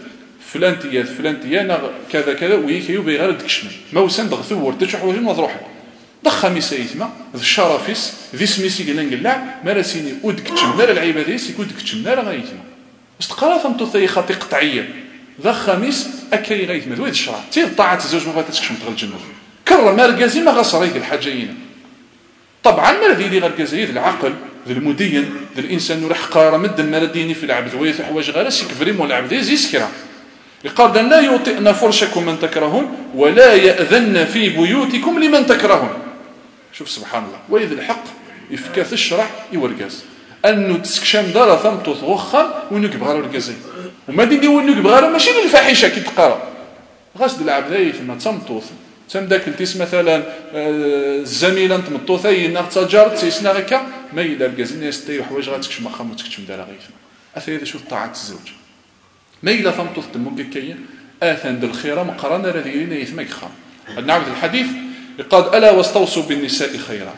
فلان تيانا كذا كذا ويكيو بغير دكشمل ما وسن دغثو ورد شي حوايج نروح ضخ ميسايتما ذا الشرافيس ذي سميسي قال نقلع ما راسيني ودكتشم لا العيبه ديس يكون دكتشم لا غايتما استقرا فهمتو ثي خطي قطعيه ذا خميس اكاي غايتما ذوي الشرع تي طاعه الزوج ما فاتتكش مدخل الجنه كرر ما ركازي ما غصريك الحاجيين طبعا ما ذي غركازي العقل ذي المدين ذي الانسان راح قاره مد المرديني في العبد ويث حوايج غير سيكفريم والعبد يسكرا يقال لا يوطئن فرشكم من تكرهون ولا يأذن في بيوتكم لمن تكرهون شوف سبحان الله وإذا الحق يفكاث الشرع يورقاز أنه تسكشام دارا ثمتو ثغخا ونوك بغارو القازي وما دي ونوك بغارو ماشي للفاحشة كي تقرا غاسد العبداي ثم تمطوث تم داك التيس مثلا الزميله تمطوثي نغتجرت تيسنا هكا ما يدار القازي يستي حوايج غاتكشم خام وتكشم دارا غيث اثير شوف طاعه الزوج ما إلا ثمتوث تمك كيا آثن بالخيرة مقرنا الذين يثمك خام نعود الحديث قال ألا واستوصوا بالنساء خيرا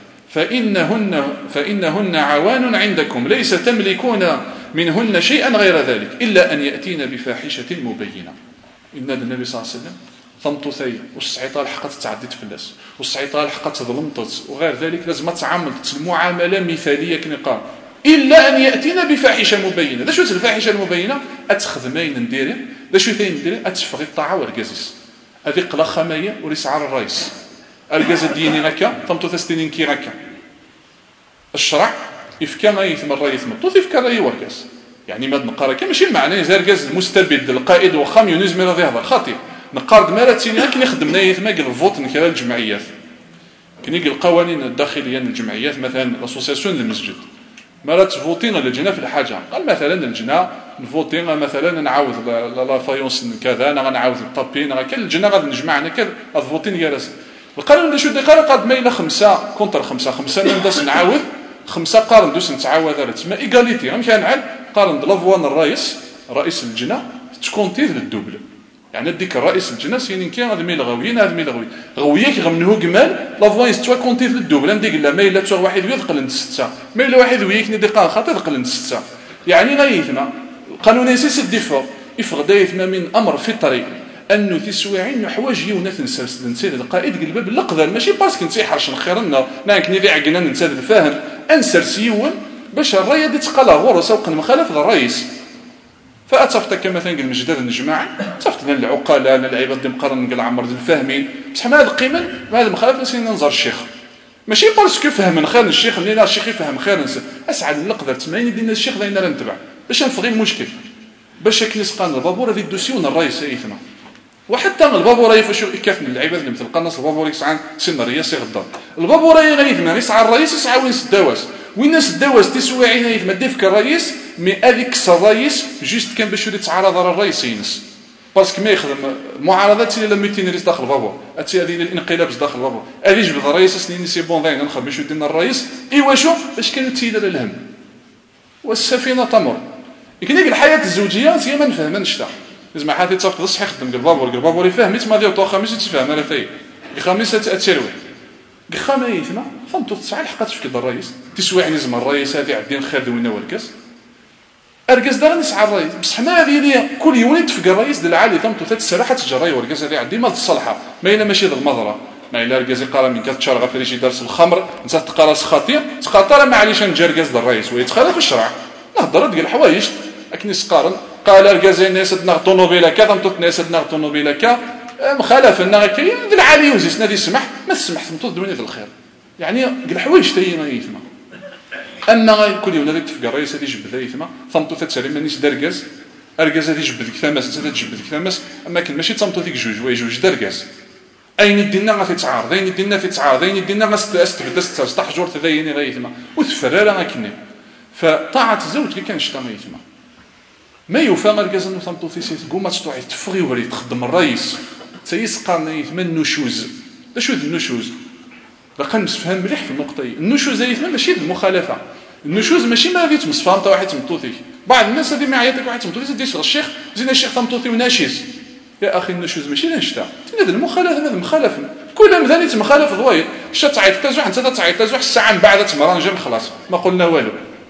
فإنهن عوان عندكم ليس تملكون منهن شيئا غير ذلك إلا أن يأتين بفاحشة مبينة إن النبي صلى الله عليه وسلم ثمتوثي والسعيطة حقت تعديت فلاس والسعيطة حقت ظلمتت وغير ذلك لازم تعاملت المعاملة مثالية كنقام إلا أن يأتينا بفاحشة مبينة ذا شو الفاحشة المبينة أتخذمين نديري ذا شو ثاني نديري أتفغي الطاعة والقزيز هذه قلا خمية ورسعار الرئيس القز الديني غكا ثمتو ثستينين كي غكا الشرع إفكا ما يثم الرئيس مطوث إفكا رأي ورقز يعني ما نقارا كما ماشي المعنى إذا القز المستبد القائد وخام يونيز من هذا خاطئ نقارد مراتين لكن يخدمنا يثم قال الفوت من خلال الجمعيات كني القوانين الداخلية للجمعيات مثلا الأسوسياسيون للمسجد مرات فوتينا للجنة في الحاجة قال مثلا الجنة نفوتينا مثلا نعاود لا فايونس كذا انا غنعاود الطابين راه كاين الجنة غادي نجمعنا كذا فوتين جالس القانون شو دير قاد ما الى 5 كونتر 5 ندوس نعاود 5 قارن ندوس نتعاود راه تما ايغاليتي غنمشي نعل قارن لافوان الرئيس رئيس الجنة تكونتي للدوبل يعني ديك الرئيس الجنة سينين كاين هذا ميل غاويين هذا ميل غاوي غوياك غمنه جمال لافوان يستوى كونتي للدوبل نديك لا ما الا تو واحد يدخل ل 6 ما الا واحد وياك ندير قال خاطر يدخل ل 6 يعني غايثنا القانون يسيس الدفاع يفغدايثنا من امر فطري انه تسويعين حوايج يونا تنسرس نسير القائد قلبه بالقدر ماشي باسكو نسي حرش خيرنا ناك نبيع عقنا ننسى الفاهم انسرس يون باش الرايه دي تقلا غور سوق المخالف للرئيس فاتفتك مثلا قال مجدد الجماعه تفتنا العقلاء العباد دي مقارن قال عمر الفاهمين بصح ما هذا القيمه ما هذا المخالف نسينا ننظر الشيخ ماشي باسكو فهم خير الشيخ اللي لا الشيخ يفهم خير اسعد نقدر 80 ديال الشيخ داينا لا نتبع باش نفغي المشكل باش كنسقان البابور هذه الدوسيون الرئيس ايثنا وحتى البابوري فاش كاف من اللعيبات اللي مثل القناص البابوري ساعه سن الرئيس يغدر البابوري غيثنا يسعى الرئيس يسعى وين سداواس وين ناس داواس تسوى عينيه ما ديفك الرئيس مي هذيك الرئيس جوست كان باش يتعارض على الرئيس ينس باسكو ما يخدم معارضات الا لما يتينريس داخل البابور هذه الانقلاب داخل البابور هذه جبد الرئيس سنين سي بون ذاين نخرج باش يدينا الرئيس ايوا شو باش كانوا تيدير الهم والسفينه تمر يمكن الحياه الزوجيه هي ما نفهمناش تا لازم حتى تصافط الصحيح خدم البابور يفهميت ما دير تو خميس تفهم انا فاي الخميس تروي خميسنا فهمتوا تسعه لحقات في كذا الرئيس تسوى يعني زعما الرئيس هذه عندنا خادونا والكاس اركز دار نسعى الرئيس بصح ما هذه لي كل يوم يتفق الرئيس ديال العالي فهمتوا ثلاث سراحات الجراي والكاس هذه عندي ما تصلحها ما الا ماشي ذا المضره ما الا ركازي قال من كتشرغ في شي درس الخمر انت تقراص خطير تقاطر ما عليش نجركاز الرئيس ويتخالف في الشرع نهضر ديال الحوايج اكني سقارن قال ركازي الناس دنا طونوبيلا كذا فهمتوا الناس دنا طونوبيلا كذا مخالفه كاين ذي العالي وزيس نادي سمح ما تسمح فهمتوا الدنيا في الخير يعني قال الحوايج تاهي ما يفهم اما كل يوم هذيك تفقى الرئيس هذه جبد هذه ثما فهمتوا تتسالي مانيش دركاز اركاز هذه جبد ديك ثماس انت تجبد ديك ثماس اما كان ماشي تصمتوا ديك جوج دركاز اين دينا غا تتعارض اين دينا في تعارض اين دينا غا استبدا 16 جور تذيني غا ثما وتفرر انا كني فطاعه الزوج اللي كان شتا ثما ما يوفى اركاز انه فهمتوا في سيت قوم تطوعي تفغي ولي تخدم الرئيس تيسقى ثما النشوز شو النشوز باقا نفهم مليح في النقطه هي النشوز هي ماشي المخالفه النشوز ماشي ما غادي تمصفها انت واحد تمطوطي بعض الناس هذه ما عيطك واحد تمطوطي تدير الشيخ زين الشيخ تمطوطي وناشز يا اخي النشوز ماشي نشتا هذا المخالفه هذا مخالف كل مثال مخالف ضوير شتا تعيط تزوح انت تعيط تزوح الساعه من بعد تمران جا خلاص ما قلنا والو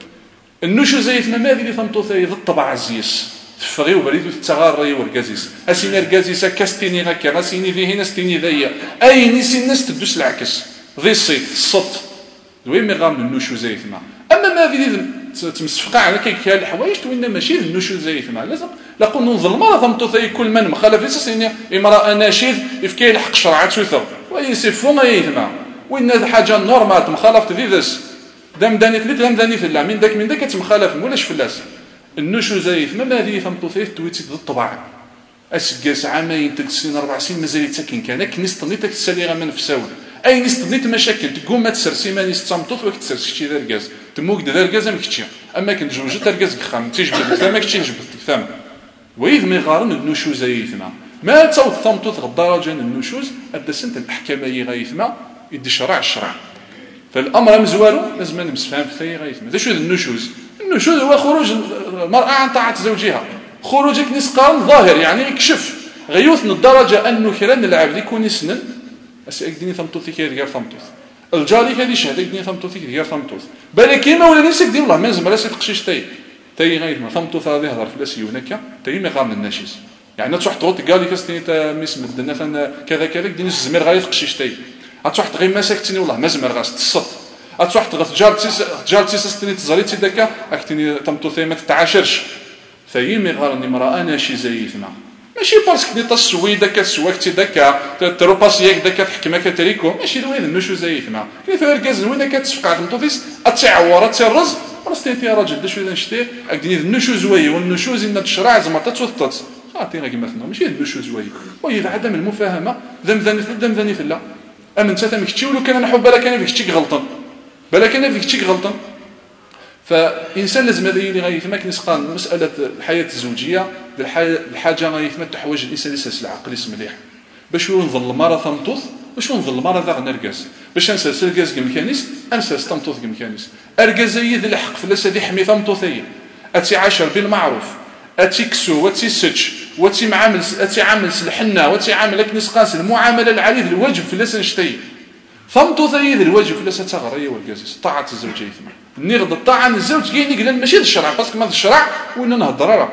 النشوز هي ما اللي تمطوطي ذا الطبع الزيس تفغي وبريد تتغاري والكازيس اسيني الكازيس كاستيني هكا غاسيني فيه هنا ستيني ذيا اي نسي الناس تدوس العكس ذي الصيت الصوت دوين مي غام النشوز هيثما اما ما في تمسفقا على كيك الحوايج توينا ماشي النشوز هيثما لازم لا قلنا نظلم ثمتو ثي كل من مخالف لساني امراه ناشد يفكي الحق شرعات سوثر ويسفون هيثما وين هذه حاجه نورمال مخالفه ذي ذس دام داني ثلاث دام داني في الله من ذاك كتمخالف ولاش فلاس النشوز هيثما ما هذه ثمتو ثي تويتي ضد الطبع اسكاس عامين 3 سنين 4 سنين مازال تسكن كان كنيس طنيتك تسالي غا من نفساون اي نستدنيت مشاكل تقوم ما تسرسي ماني ستمطوط وك تسرسي شي داركاز تموك داركاز ما كتشي اما كنت جوج داركاز خام تيجبد الثما كتشي نجبد الثما ويذ مي غارن النشوز يثما ما تصوت ثمطوط الدرجه النشوز ادى سنت الاحكام هي غيثما يدي الشرع فالامر مزوالو لازم نمسفهم في غيثما ذا شو النشوز هو خروج المراه عن طاعه زوجها خروجك نسقان ظاهر يعني يكشف غيوث الدرجه انه كران العبد يكون يسنن اسالك ديني ثمطوثي كي غير ثمطوث الجاري هذه شهادك ديني ثمطوثي كي غير ثمطوث بالك كيما ولا نسك دير الله ما زعما لا تقشيش تاي غير ما ثمطوث هذه هضر في الاسيونك تاي ما غام الناشيز يعني تروح تروط قال لك استني تا مسم الدنا كذا كذا ديني الزمير غير تقشيش تاي تروح غير ما ساكتني والله ما زمر غاس تصط تروح تغث جارتي استني تزريتي دكا اكتني ثمطوثي ما تتعاشرش ثاي مي غارني امراه ناشيزه يثما ماشي باسكو نيطا السويده كتسواكتي دكا تروباسياك دكا تحكمك تريكو ماشي دوين النشوز زيتما كيف ركاز وين كتسفقع المطوفيس اتعور ترز رستي يا راجل داش ولا نشتي اكدني النشوز وي والنشوز ان تشرع زعما تتوثط عطي غير مثلا ماشي النشوز وي وي عدم المفاهمه ذم في الله اما انت تمكتي ولو كان نحب بالك انا فيك تشي غلطان بالك انا فيك تشي غلطان فإنسان لازم هذا اللي غايثما كنسقان مسألة الحياة الزوجية الحاجة غايثما تحوج الإنسان يسلس العقل يسم مليح باش نظل المرأة ثمطوث باش نظل المرأة ذا غنركاز باش نسلس الركاز كمكانيس أنسلس ثمطوث كمكانيس أركازية ذي الحق فلاس هذه حمي ثمطوثية أتي عاشر بالمعروف أتي كسو وأتي سج وأتي معامل أتي عامل الحنة وأتي عامل كنسقاس المعاملة العالية الواجب فلاس نشتي ثمطوثية ذي الواجب فلاس تغرية والكازيس طاعة الزوجية ثم نغض الطاعة عن الزوج كاين قال ماشي الشرع باسكو ما الشرع وين نهضر راه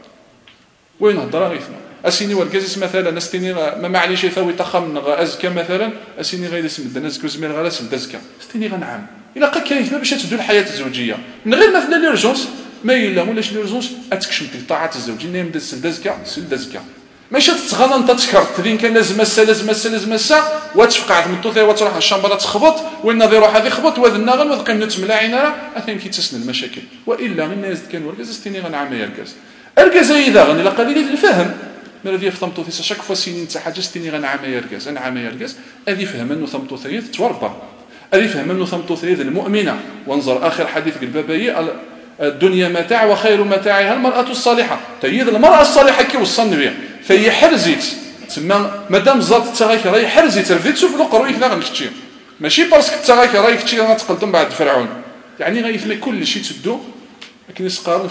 وين نهضر راه اسيني والكازيس مثلا استني ما معليش يثوي تخم ازكى مثلا اسيني غير اسم الناس كوزمير غير اسم دزكا استني غنعم الا قا كاين باش تبدو الحياه الزوجيه من غير مثلا ليرجونس ما الا ولاش ليرجونس اتكشم طاعه الزوجيه نيم دزكا ماشي تتغنى انت تشكرت ذين كان لازم السا وتفقع المطوثه وتروح الشامبره تخبط وين ذي روح هذه خبط وهذا النغل وذقيم نتملاعين راه اثنين كيتسنى المشاكل والا غير الناس كان وركز استني غنعمل يركز اركز اذا غني لا قليل الفهم مالا ديال ثمطوثيس شاك فوا سينين تاع حاجه ستيني غنعام يركز انعام يركز ادي فهم انه ثمطوثيس توربا ادي فهم انه ثمطوثيس المؤمنه وانظر اخر حديث البابايي الدنيا متاع وخير متاعها المراه الصالحه تيد المراه الصالحه كي وصلنا بها فهي حرزت تسمى مادام زارت التغاكي راهي حرزت رفدت شوف القروي كذا غنكتشي ماشي باسكو التغاكي راهي كتشي غتقدم بعد فرعون يعني غيثلي كل شيء تدو لكن يسقارن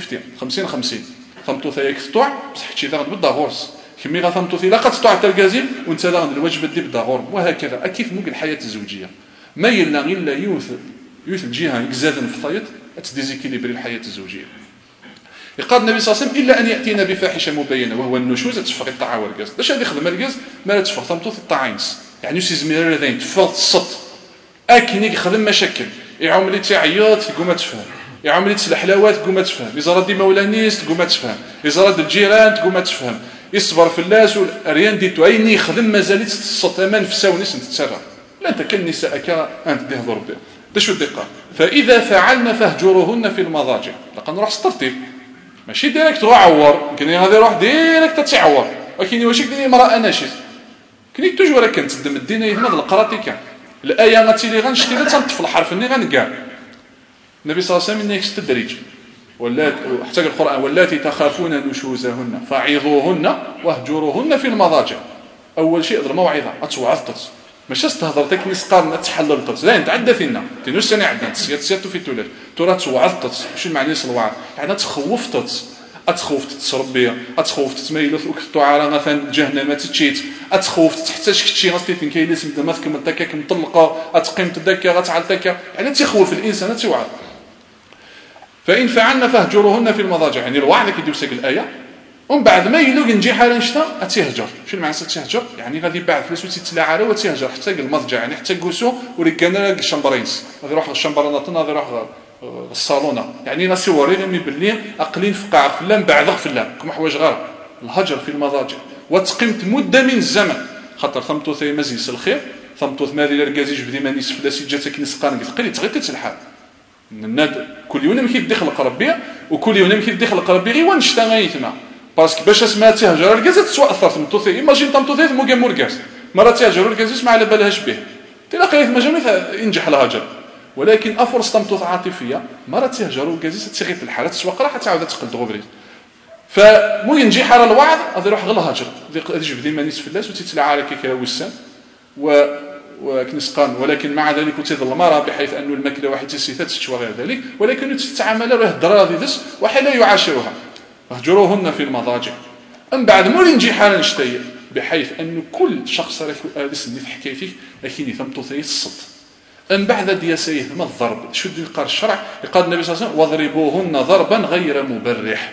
50 ثمطوثيا كتطوع بصح شي ذا بالداغورس كمي غثمطوثي لا قتطوع حتى الكازيل وانت لا الواجب دي بالداغور وهكذا اكيد ممكن الحياه الزوجيه ما يلا الا يوث الجهه يكزادن في الطيط تديزيكيليبري الحياه الزوجيه يقال النبي صلى الله عليه وسلم الا ان ياتينا بفاحشه مبينه وهو النشوز تفرق الطاعه والكاز باش هذه خدمه الكاز ما تفرق ثمطوث الطاعينس يعني سي زمير ذين تفرق الصط اكيني يخدم مشاكل يعوم لي تعيط تقوم ما تفهم يعوم لي الحلاوات تقوم ما تفهم اذا ردي مولانيس تقوم ما تفهم اذا رد الجيران تقوم ما تفهم يصبر في الناس والريان ديتو عيني يخدم مازالت الصط امان في ساونيس نتسرع لا انت كالنساء انت تهضر به ده شو الدقه فاذا فعلنا فاهجروهن في المضاجع لقد نروح سترتيب ماشي ديريكت عور يمكن غادي يروح ديريكت تعور ولكن واش كدير امراه ناشز كني توجور كانت تدم الدين هنا القراتيكا الايه غاتي لي غنشتي لا تنطف الحرف اني غنكاع النبي صلى الله عليه وسلم انك تدريج ولا حتى القران واللاتي تخافون نشوزهن فعظوهن واهجروهن في المضاجع اول شيء الموعظه اتوعظت ماشي استهضر تك نسقار تحللت لا انت عدى فينا تنوش سنه عندنا سيرتو في تولد ترى توعظت شنو معنى الوعظ يعني تخوفتت اتخوفت تربيه اتخوفت تميلت وكتو على مثلا جهنم تشيت اتخوفت حتى شكتشي غاستيتين كاين لازم ما تكمل داك مطلقه اتقيم تدكا غتعلتك يعني تخوف الانسان توعظ فان فعلنا فاهجروهن في المضاجع يعني الوعظ كيدير ساك الايه ومن بعد ما يلوق نجي حاله نشتا اتيهجر شنو معنى تيهجر يعني غادي بعد فلوس تتلاعى وتيهجر حتى المضجع يعني حتى كوسو وريكانا الشمبرينس غادي يروح للشمبرانات غادي يروح الصالونه يعني نسوري غير باللي اقلين في قاع فلان بعد فلان كما حوايج غير الهجر في المضاجع وتقيمت مده من الزمن خاطر ثمطوث مزيس الخير ثمطوث ماذا ركازي جبدي مانيس فلاسي جاتك نسقان قلت غير تتلحق الناد كل يوم ما كيدي خلق ربي وكل يوم ما كيدي خلق ربي غير ونشتا غيثما باسكو باش اسمها تهجر الكاز تتواثر ثمطوث ايماجين ثمطوث مو كان مركز مره تهجر الكاز ما على بالهاش به تلاقي ما جامي ينجح الهجر ولكن افرص تمطوث عاطفيه مره تهجر الكاز تسيغي في الحاله تسوق راح تعاود تقلد غبري فمو ينجي حال الوعظ غادي يروح غير الهجر غادي يجبد المانيس في الناس وتتلاعى على كيكا وسام وكنسقان ولكن مع ذلك تظل المراه بحيث انه الماكله واحد تسيثات تشوى غير ذلك ولكن تتعامل له الدراري ذس وحلا يعاشرها اهجروهن في المضاجع من بعد مول نجي حاله نشتي بحيث انه كل شخص راك سني في حكايتك لكن ثمطوثي الصد من بعد دياسيه ما الضرب شو قال الشرع قال النبي صلى الله عليه وسلم واضربوهن ضربا غير مبرح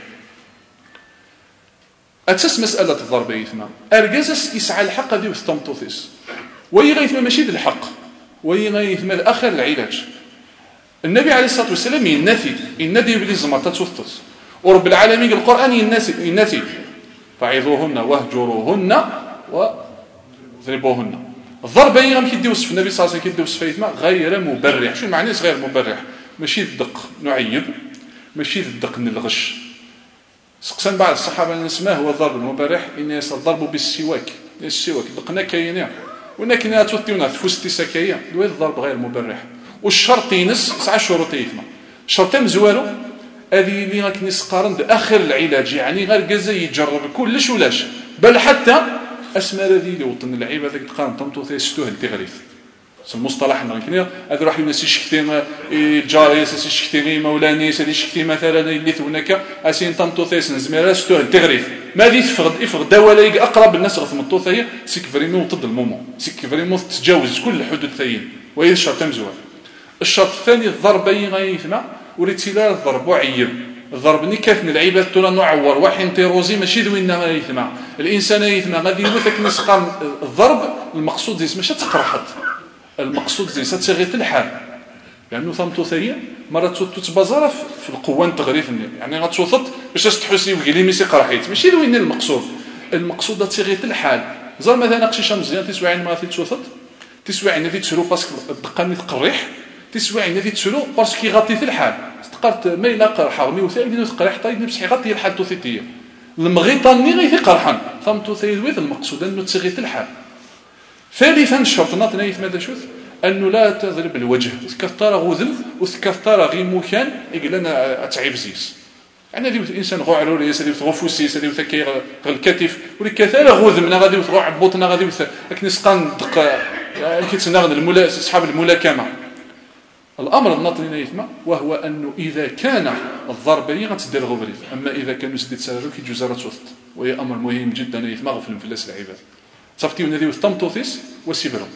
أتس مسألة الضرب يثما أرجزس يسعى الحق ذي وثمطوثيس ويغيثما ماشي ذي الحق ويغيثما الآخر العلاج النبي عليه الصلاة والسلام ينادي بلي زمرت تثث ورب العالمين القرآن ينادي فعظوهن واهجروهن وضربوهن الضرب يغم كيدي وصف النبي صلى الله عليه وسلم كيدي وصف يثما غير مبرح شو معنى غير مبرح ماشي الدق نعيب ماشي الدق نلغش سقسم بعض الصحابه نسماه هو الضرب المبرح ان الضرب بالسواك السواك دقنا كاينه ولكن توتيونا فوستي سكايه دوي الضرب غير مبرح والشرط ينس 9 شروط يثما شرط مزوالو هذه اللي راك نسقارن اخر العلاج يعني غير كازا يجرب كلش ولاش بل حتى اسماء هذه اللي وطن اللعيبه هذاك تقارن طمطو ستوه التغريف المصطلح هنا هذا راح ينسي شكتين الجاري سي شكتين مولاني سي شكتي مثلا اللي هناك اسين طمطوثيس نزميرستو التغريف ما دي يفرض دوله اقرب الناس غف مطوثيه سيك فريمون ضد المومون سيك فريمون تتجاوز كل الحدود ثانيين وهي الشرط مزوال الشرط الثاني الضربين غيثما وريتيلا الضرب وعيب الضرب ني كافن العباد تولا نعور وحين تيروزي ماشي دوينا غيثما الانسان يثما غادي يوثك نسقام الضرب المقصود زي ماشي تقرحت المقصود زي ستغيث الحال لانه ثمطوثيه مره تتبازر في القوه التغريف يعني غتوثط باش تحسي وكيلي ميسي قرحيت ماشي وين المقصود تغيث الحال زر مثلا ناقشي مزيان تسوى عين ما توثط تسوى عين في تسلو باسكو الدقاني تقريح تسوى عين في تسلو باسكو يغطي في الحال استقرت ما الا قرحه مي وثاني تقريح طيب بصح يغطي الحال توثيتيه المغيطاني غيثي قرحان ثمتو ثيذويث المقصود أنه تسغيت الحال. ثالثا الشرط ناطنيث ماذا شوث أنه لا تضرب الوجه كثر غذم وكثر غي مكان يقلنا أتعيب زيس يعني هذه الإنسان غعرو ليس هذه غفوسيس هذه ثكي الكتف ولكثر غذمنا غادي وثغع بطنا غادي لكن سقان دق كيتناغد أصحاب الملاكمة. الأمر الناطني يثما وهو أنه إذا كان الضربة غتدير غبريت، أما إذا كانوا سديت سالو كي جزارة وسط، وهي أمر مهم جدا يثما غفل فلاس العباد. صفتي ونذي وثمطوثيس وسيبرو.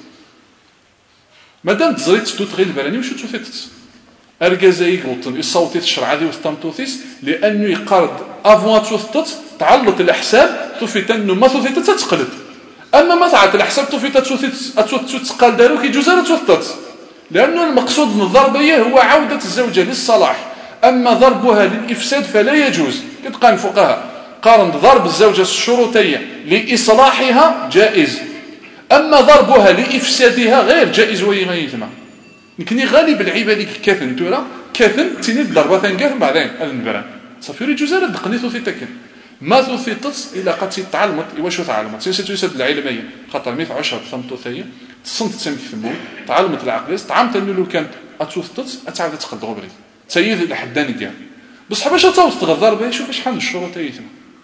مادام تزريت ستوت غير البراني وشو تثيت أرجازايك وطن الصوتي تشرع هذه وثمطوثيس لأنه يقارد أفوان توثت تعلط الأحساب تفيت أنه ما تثيت تتقلد، أما ما تعلط الأحساب تفيت تتقال دارو كي جزارة توثت، لأنه المقصود من الضربية هو عودة الزوجة للصلاح، أما ضربها للإفساد فلا يجوز. كتقال الفقهاء قارن ضرب الزوجة الشروطية لإصلاحها جائز، أما ضربها لإفسادها غير جائز ويغيثما. لكن غالب العباد كاثن تورا كاثن تني الضربة ثانقاه بعدين النبران صافي يجوز راه دقني ثوثيتك ما ثوثيتس إلا قد تعلمت واش تعلمت سيسات يسد العلمية خاطر 110 ثمثوثية تصنت تسمك ثمو تعلمت العقلية تعلمت أنه لو كانت أتوثتس أتعرف تقد غبري تسيد الحداني ديال بصح باش توثت الضربة شوف شحال الشروط يتم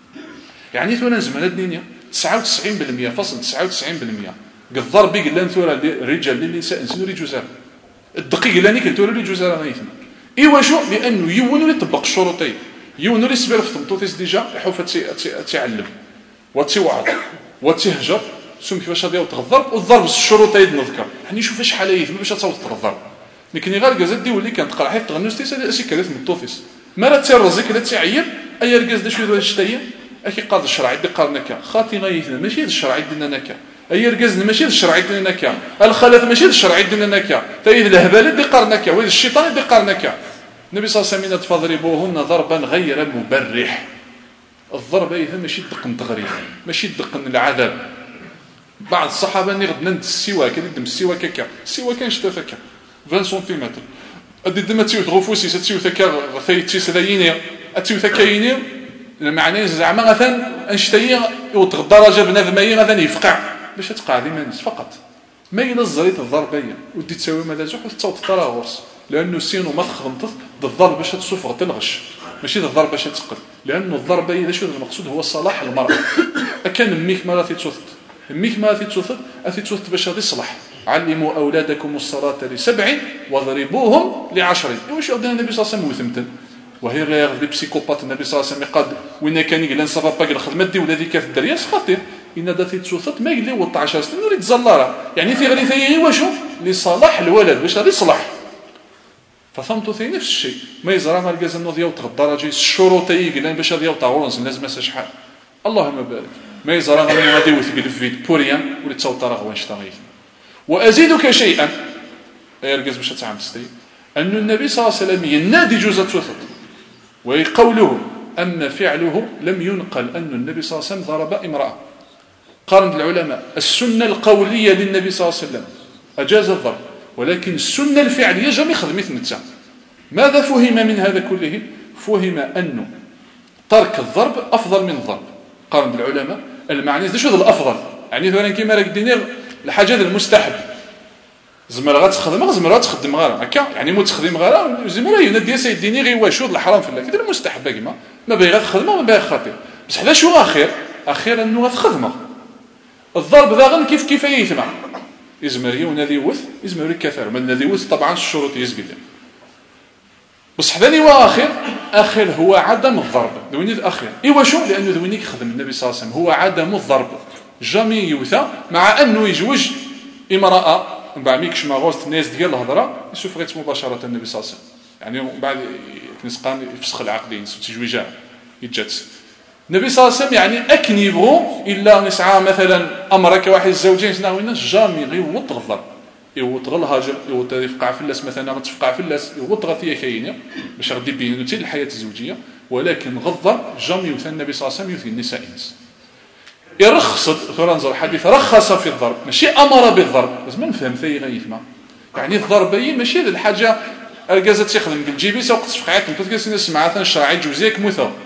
يعني ثونا زمان الدنيا 99% فاصل 99% قد ضربي قلنا ثورة الرجال للنساء نسنو رجوزار الدقيق لاني كنتو لي جوزار غيثم ايوا شو لانه يونو يطبق الشروطين يونو لي سبير في طنطوطيس ديجا يحوف تعلم وتوعظ وتهجر سم كيفاش غادي تغضرب والضرب الشروطين نذكر يعني شوف شحال يثم باش تصوت تغضرب لكن غير كازدي ولي كانت تقرا حيت تغنوستيس هذا شي كلام من الطوفيس ما راه تيرزك لا تعير اي ركاز دا شويه الشتيه اكي قاد الشرع دي قارنك خاطي غيثم ماشي الشرع ديالنا نكا اي ركاز ماشي الشرع ديالنا نكا الخلف ماشي الشرع ديالنا نكا تايد الهبال دي قارنك ولا الشيطان دي قارنك النبي صلى الله عليه وسلم فضربوهن ضربا غير مبرح الضربه اذا ماشي دقن تغريب ماشي دقن العذاب بعض الصحابه اللي غدنا ند السواك اللي دم السواك هكا السواك كان شتافك 20 سنتيمتر ادي دما تيو غفوسي تيو ثكا ثيتي سلايين اتيو ثكايين معناه زعما مثلا انشتي وتغ درجه بنادميه مثلا يفقع باش تقع ديما فقط ما الى الزريط الضربيه ودي تساوي ماذا جوح تصوت تراغورس لانه سينو ما تخدمت الضرب باش تصفغ تنغش ماشي الضرب باش تقل لانه الضربه اذا شنو المقصود هو صلاح المرأة كان ميك ما تيتصوت ميك ما تيتصوت باش غادي يصلح علموا اولادكم الصلاه ل7 واضربوهم ل10 واش قال النبي صلى الله عليه وسلم وثمتن وهي غير دي بسيكوبات النبي صلى الله عليه وسلم قاد وين كان يقول لنا صافا باقي الخدمه دي ولا ذيك في الدريا خاطر ان داتي تصوت ما يقول لي 13 سنه نريد تزلره يعني في غير ثاني واشو لصلاح الولد باش غادي يصلح ففهمتوا ثاني نفس الشيء ما يزرع ما الجاز انه ديال الدرجه الشروطي قال باش غادي يطاورونس لازم ما شحال اللهم بارك ما يزرع غادي يوثق الفيد بوريان ولا تصوت راه واش تاغي وازيدك شيئا الجاز باش تعمل تستي ان النبي صلى الله عليه وسلم ينادي جوزة توثق وقوله أما فعله لم ينقل أن النبي صلى الله عليه وسلم ضرب امرأة قارن العلماء السنة القولية للنبي صلى الله عليه وسلم أجاز الضرب ولكن السنة الفعلية جميع خدمت نتسع ماذا فهم من هذا كله فهم أنه ترك الضرب أفضل من الضرب قارن العلماء المعني شو الأفضل يعني ثواني كيما راك دينير الحاجات المستحب زمر غتخدم زمر غتخدم غير هكا يعني متخدم غير زمر ينادي سيديني غير واشود الحرام في الله كذا المستحب كيما ما باغي غتخدم وما باغي خاطر بصح حدا شو اخير انه غتخدم الضرب ذا غير كيف يثمع يزمر ينادي وث يزمر كثر من الذي وث طبعا الشروط يزقد بصح ثاني اخر هو عدم الضرب دويني الاخير ايوا شو لانه دويني يخدم النبي صلى الله عليه وسلم هو عدم الضرب جامي يوثى مع انه يجوج امراه من بعد ميكش ما غوست الناس ديال الهضره يشوف غير مباشره النبي صلى الله عليه وسلم يعني من بعد كنسقان يفسخ العقدين تجويجا يتجات النبي صلى الله عليه وسلم يعني اكن يبغوا الا نسعى مثلا امرك واحد الزوجين سناوينا جامي غيوط الضرب يوط غير الهاجر يوط يفقع في اللاس مثلا غتفقع في اللاس يوط غير فيها كاينه باش غادي يبينوا حتى الحياه الزوجيه ولكن غضر جامي يوث النبي صلى الله عليه وسلم يوث النساء يرخص فرنزا الحديث رخص في الضرب ماشي امر بالضرب لازم نفهم فيه غيفما يعني الضرب هي ماشي الحاجه الجازه تخدم بالجيبي سوق تفقعات كنت كنسمع مثلا الشرعي جوزيك موثا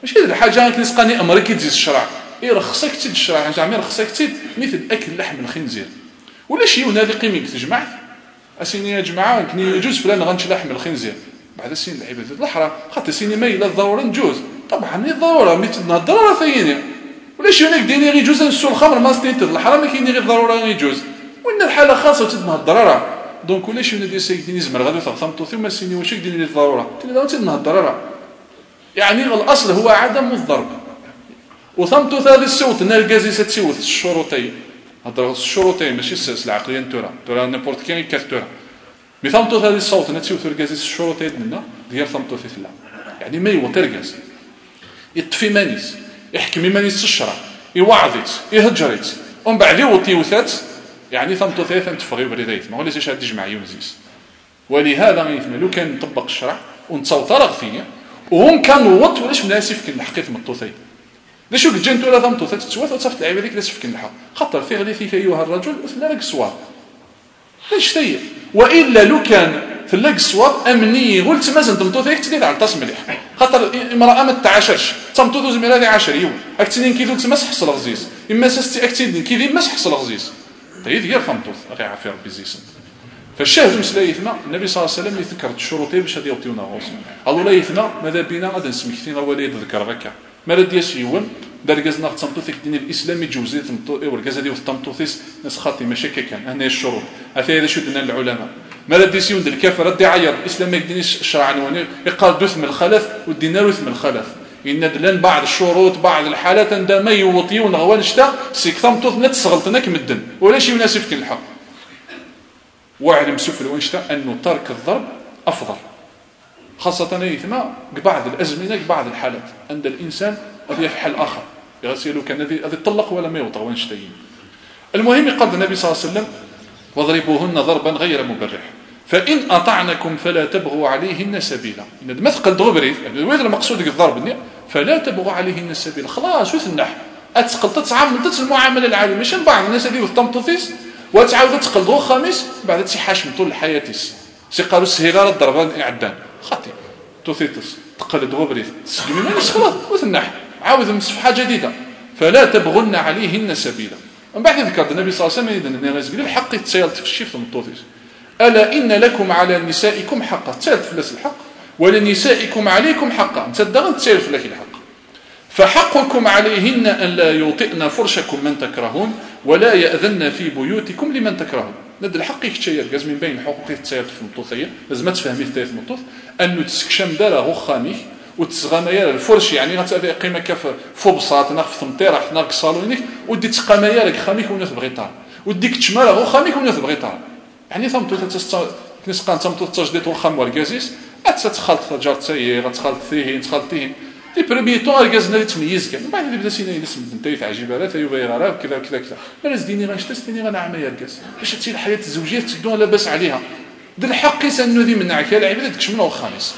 ماشي هذه الحاجه كنسقاني امرك تزيد الشرع يرخصك تزيد الشرع زعما يرخصك تزيد مثل اكل لحم الخنزير ولا شي هذه قيمه تجمع اسيني يا جماعه كني يجوز فلان غنش لحم الخنزير بعد سين العباده الاخرى خاطر سيني ما الا الضروره نجوز طبعا الضروره مثل الضروره ثاني ولا شي هناك ديني غير يجوز نسو الخمر ما سنيت الحرام ما كاين غير الضروره يجوز وان الحاله خاصه تدنا الضرره دونك ولا شي ديال سيدي نزمر غادي تغطمطو ثم سيني واش دير لي الضروره تدنا الضرره يعني الاصل هو عدم الضرب وثمتو هذه الصوت نالغازي ستسوت الشروطين هضر الشروطين ماشي العقليه نتورا نيبورت كاين كافتورا مي ثمتو هذه الصوت نتسوت الغازي الشروطين منا ديال ثمتو في فلا يعني ما يوترغاز يطفي مانيس يحكمي مانيس الشرع يوعظيت يهجريت ومن بعد يوتيوثات يعني ثمتو ثلاثه تفغي بريدايت ما وليش هاد تجمع يونزيس ولهذا ما لو كان نطبق الشرع ونتصوت رغفيه وهم كانوا وط ولاش مناسف كن الحقيقه مطوثين ليش قلت جنتو لا ثمتو تتسوات وتصفت اللعيبه ديك لاش فكن الحق خاطر في غادي فيك ايها الرجل وثلاك الصواب ليش تي والا لو كان في اللاك الصواب امني قلت مازال تمطو ثيك تدير على الطاس مليح خاطر امراه ما تعاشرش تمطو دوز ميلادي 10 يوم اكتنين كيلو تمسح حصل غزيز اما سستي اكتنين كيدي مسح حصل غزيز طيب ديال ثمتو غير عافي ربي زيسن فالشاهد مسلا يثما النبي صلى الله عليه وسلم يذكر الشروط باش غادي يعطيونا غوص الله لا يثما ماذا بينا غادي نسمكتين ولي يذكر هكا ما دياش يون درجزنا تمطو ثيك الدين الاسلامي جوزي تمطو ورجز هذه وتمطو ثيس ناس خاطي ماشي كان هنا الشروط هذا شو دنا العلماء ما ديش يون الكافر ردي عيط الاسلام ما يدينيش شرعا وني يقال دثم الخلف والدينار يثم الخلف ان دلان بعض الشروط بعض الحالات عندما يوطيون غوان شتا سيك ثمطو نتسغلطنا كمدن ولا شي مناسب كل الحق واعلم سفل وانشتا انه ترك الضرب افضل خاصه يثما بعض الازمنه بعض الحالات عند الانسان هذا في حل اخر يغسلوا كان هذه طلق ولا ما يوطى وانشتين المهم قال النبي صلى الله عليه وسلم واضربوهن ضربا غير مبرح فان اطعنكم فلا تبغوا عليهن سبيلا ان مثقل دغبري وين المقصود الضرب فلا تبغوا عليهن سبيلا خلاص وث النح اتسقل تتعامل المعامله العاديه ماشي بعض الناس اللي وثمطوثيس وتعاود تقل دغ خميس بعد تسحاش من طول حياتيس سي قالوا السهيغار الضربان عدان خاطي توثيتس تقل دغبري تسقمي ما خلاص وث النح عاود مصفحه جديده فلا تبغن عليهن سبيلا من بعد ذكر النبي صلى الله عليه وسلم ان الناس قال الحق تسيلت في الشيف المطوطيس الا ان لكم على نسائكم حقا تسيلت في الحق ولنسائكم عليكم حقا تصدقوا تسيلت في الحق فحقكم عليهن ان لا يوطئن فرشكم من تكرهون ولا ياذن في بيوتكم لمن تكرهون ند الحق يكتشير جاز من بين حقوق تسيلت في المطوطيه لازم تفهمي في المطوط انه تسكشم دار غو خامي وتسغمايا الفرش يعني غتابع قيمه كف فبساط ناخ ثمطيره ناخ صالونيك ودي تقامايا لك خاميك ونث بغيطار وديك تشمال غو خاميك ونث بغيطار يعني ثمتو كنسقان ثمتو تجديد الخام والغازيس اتخلط جارت سي غتخلط فيه تخلطيه لي بريمي طون الغازنا اللي تميز كان بعد بدا سينا يلسم بنتي عجيبه لا تيبغي غرا كذا كذا كذا مالاز ديني غنشتستني غنعميا الغاز باش تسير الحياه الزوجيه تدون لاباس عليها د الحق سنو ذي منعك العباد داك شمنو الخامس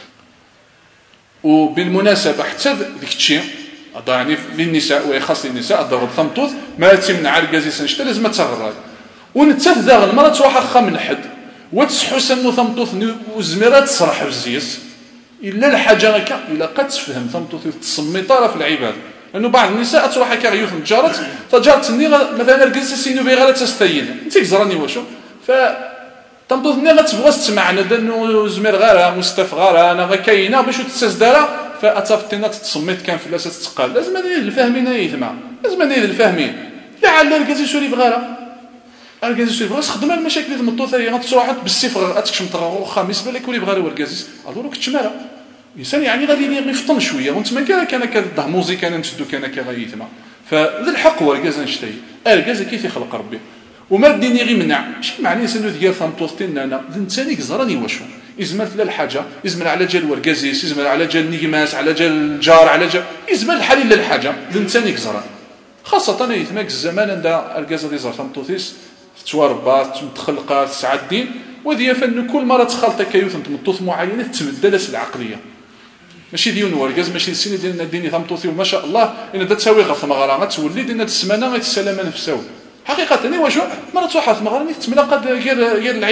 وبالمناسبه حتى ديك الشيء يعني للنساء ويخص النساء الضرب ثمطوث ما تمنع الغازيس نشتا لازم تغرى ونتفذا المراه تروح اخا من حد وتسحس انه ثمطوث وزميرات تصرح بالزيس الا الحاجه هكا الا قد تفهم ثمطوث تصمي طرف العباد لانه بعض النساء تروح هكا غيوث متجارت فجارت مثلا الجلسه سينو بغير تستين انت كزراني واشو ف تنظن ني غتبغى تسمعنا انه زمير غير مستف غير انا كاينه باش تسدارا فاتفتنا تصميت كان فلاس تقال لازم ندير الفاهمين يثما لازم ندير الفاهمين لعل الكازي سوري بغيره الكازي سوري بغاس خدمه المشاكل المطوثه هي غتروح بالصفر تكشم طرا خامس بالك ولي بغير الكازيس الو كتشماله الانسان يعني غادي يفطن شويه وانت ما كان كده موزيك انا نشدو كان كغيثما فذا الحق هو الكاز نشتي الكاز كيف يخلق ربي وما ديني غير منع شي معني سنو ديال ثمطوستين انا الانسان كزراني واشو يزمر لا الحاجه يزمر على جال وركازيس يزمر على جال نيغماس على جال الجار على جال يزمر الحال الا الحاجه الانسان كزران خاصه يتماك الزمان عند الكاز دي زر ثمطوثيس تواربات متخلقات سعاد الدين وذي فن كل مره تخلط كيوث مطوث معينه تمدلس العقليه ماشي ديون وركاز ماشي السنه ديالنا الديني ثمطوثي وما شاء الله ان تساوي غف مغرا تولي دينا السمانه السلامه نفسه حقيقه واش مره تروح مغرا تملاقى غير العباد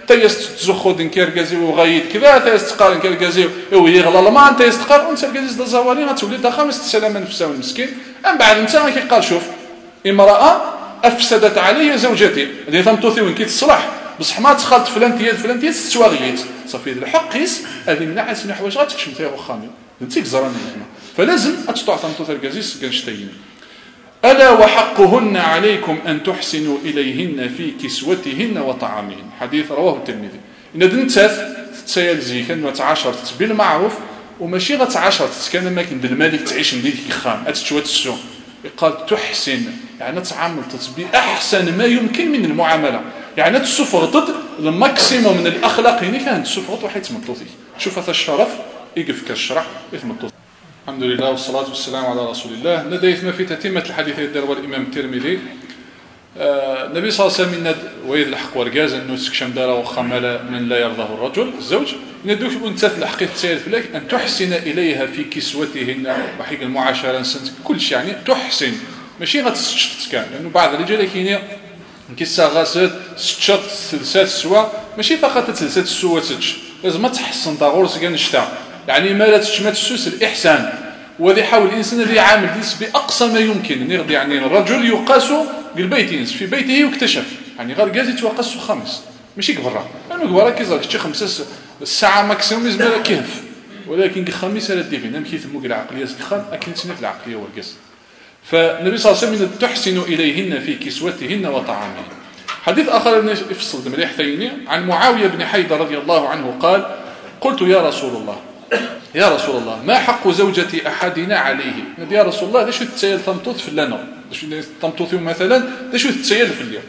تيستزخد كيرغازي وغايد كذا تيستقارن كيرغازي ويغلا ما انت يستقار انت كيرغازي دا زوالين غتولي دا خامس السلامه نفسه المسكين من بعد انت كيقال شوف امراه افسدت علي زوجتي اللي تمطوثي وين كيتصلح بصح ما تخالط فلانتيه تتواغيت صافي الحق قيس هذه من عاس من حوايج غتكشم فيها وخامي انت زراني فلازم اتطوع تمطوث الكازيس كنشتين ألا وحقهن عليكم أن تحسنوا إليهن في كسوتهن وطعامهن. حديث رواه الترمذي. إن دنتات تسيال زيكا وتعاشرت بالمعروف وماشي غتعاشرت كان ماكن بالمالك تعيش نديك خام أتشوات السوق قال تحسن يعني تعاملت بأحسن ما يمكن من المعاملة يعني تسفرطت الماكسيموم من الأخلاق يعني كانت تسفرط وحيت مطوثي شوف هذا الشرف يقف كالشرع يتمطوث. الحمد لله والصلاة والسلام على رسول الله. لدينا في تتمة الحديث الدار والإمام الترمذي النبي صلى الله عليه وسلم ويذ الحق ورقاز أنه سكشم داره وخمل من لا يرضاه الرجل الزوج ندوك أنت في الحقيقة تسير فيك أن تحسن إليها في كسوتهن وحيق المعاشرة سنت كل شيء يعني تحسن ماشي غتستشفت كان لأنه بعض الرجال كاينين كيسا غاسات ستشات سلسات سوا ماشي فقط تلسات السوا تتش لازم تحسن داغورس كان نشتا يعني ما لا تشمت السوس الإحسان وذي يحاول الإنسان الذي يعامل ديس بأقصى ما يمكن يعني الرجل يقاس بالبيت في بيته واكتشف يعني غير قازي توقاس خمس ماشي كبرا لأنه كبرا كيزار كتشي 5 ساعة ماكسيموم يزمر كيف ولكن خميس على الديغي نام كيثموك العقلية سكخان أكيد سنة العقلية والقص فالنبي صلى الله عليه وسلم تحسن إليهن في كسوتهن وطعامهن. حديث آخر يفصل مليح ثاني عن معاوية بن حيدة رضي الله عنه قال قلت يا رسول الله ما حق زوجة أحدنا عليه يا رسول الله ليش تتسيل تمطوث في اللنا ليش تمطوث مثلا ليش تتسيل في اليوم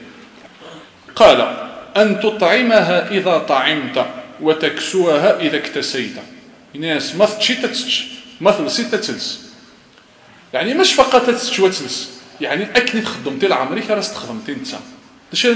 قال أن تطعمها إذا طعمت وتكسوها إذا اكتسيت الناس مثل شي تتسش مثل ستة تلس يعني مش فقط تتسش وتلس يعني أكني خدمتي العمريك راس تخدمتي انت ليش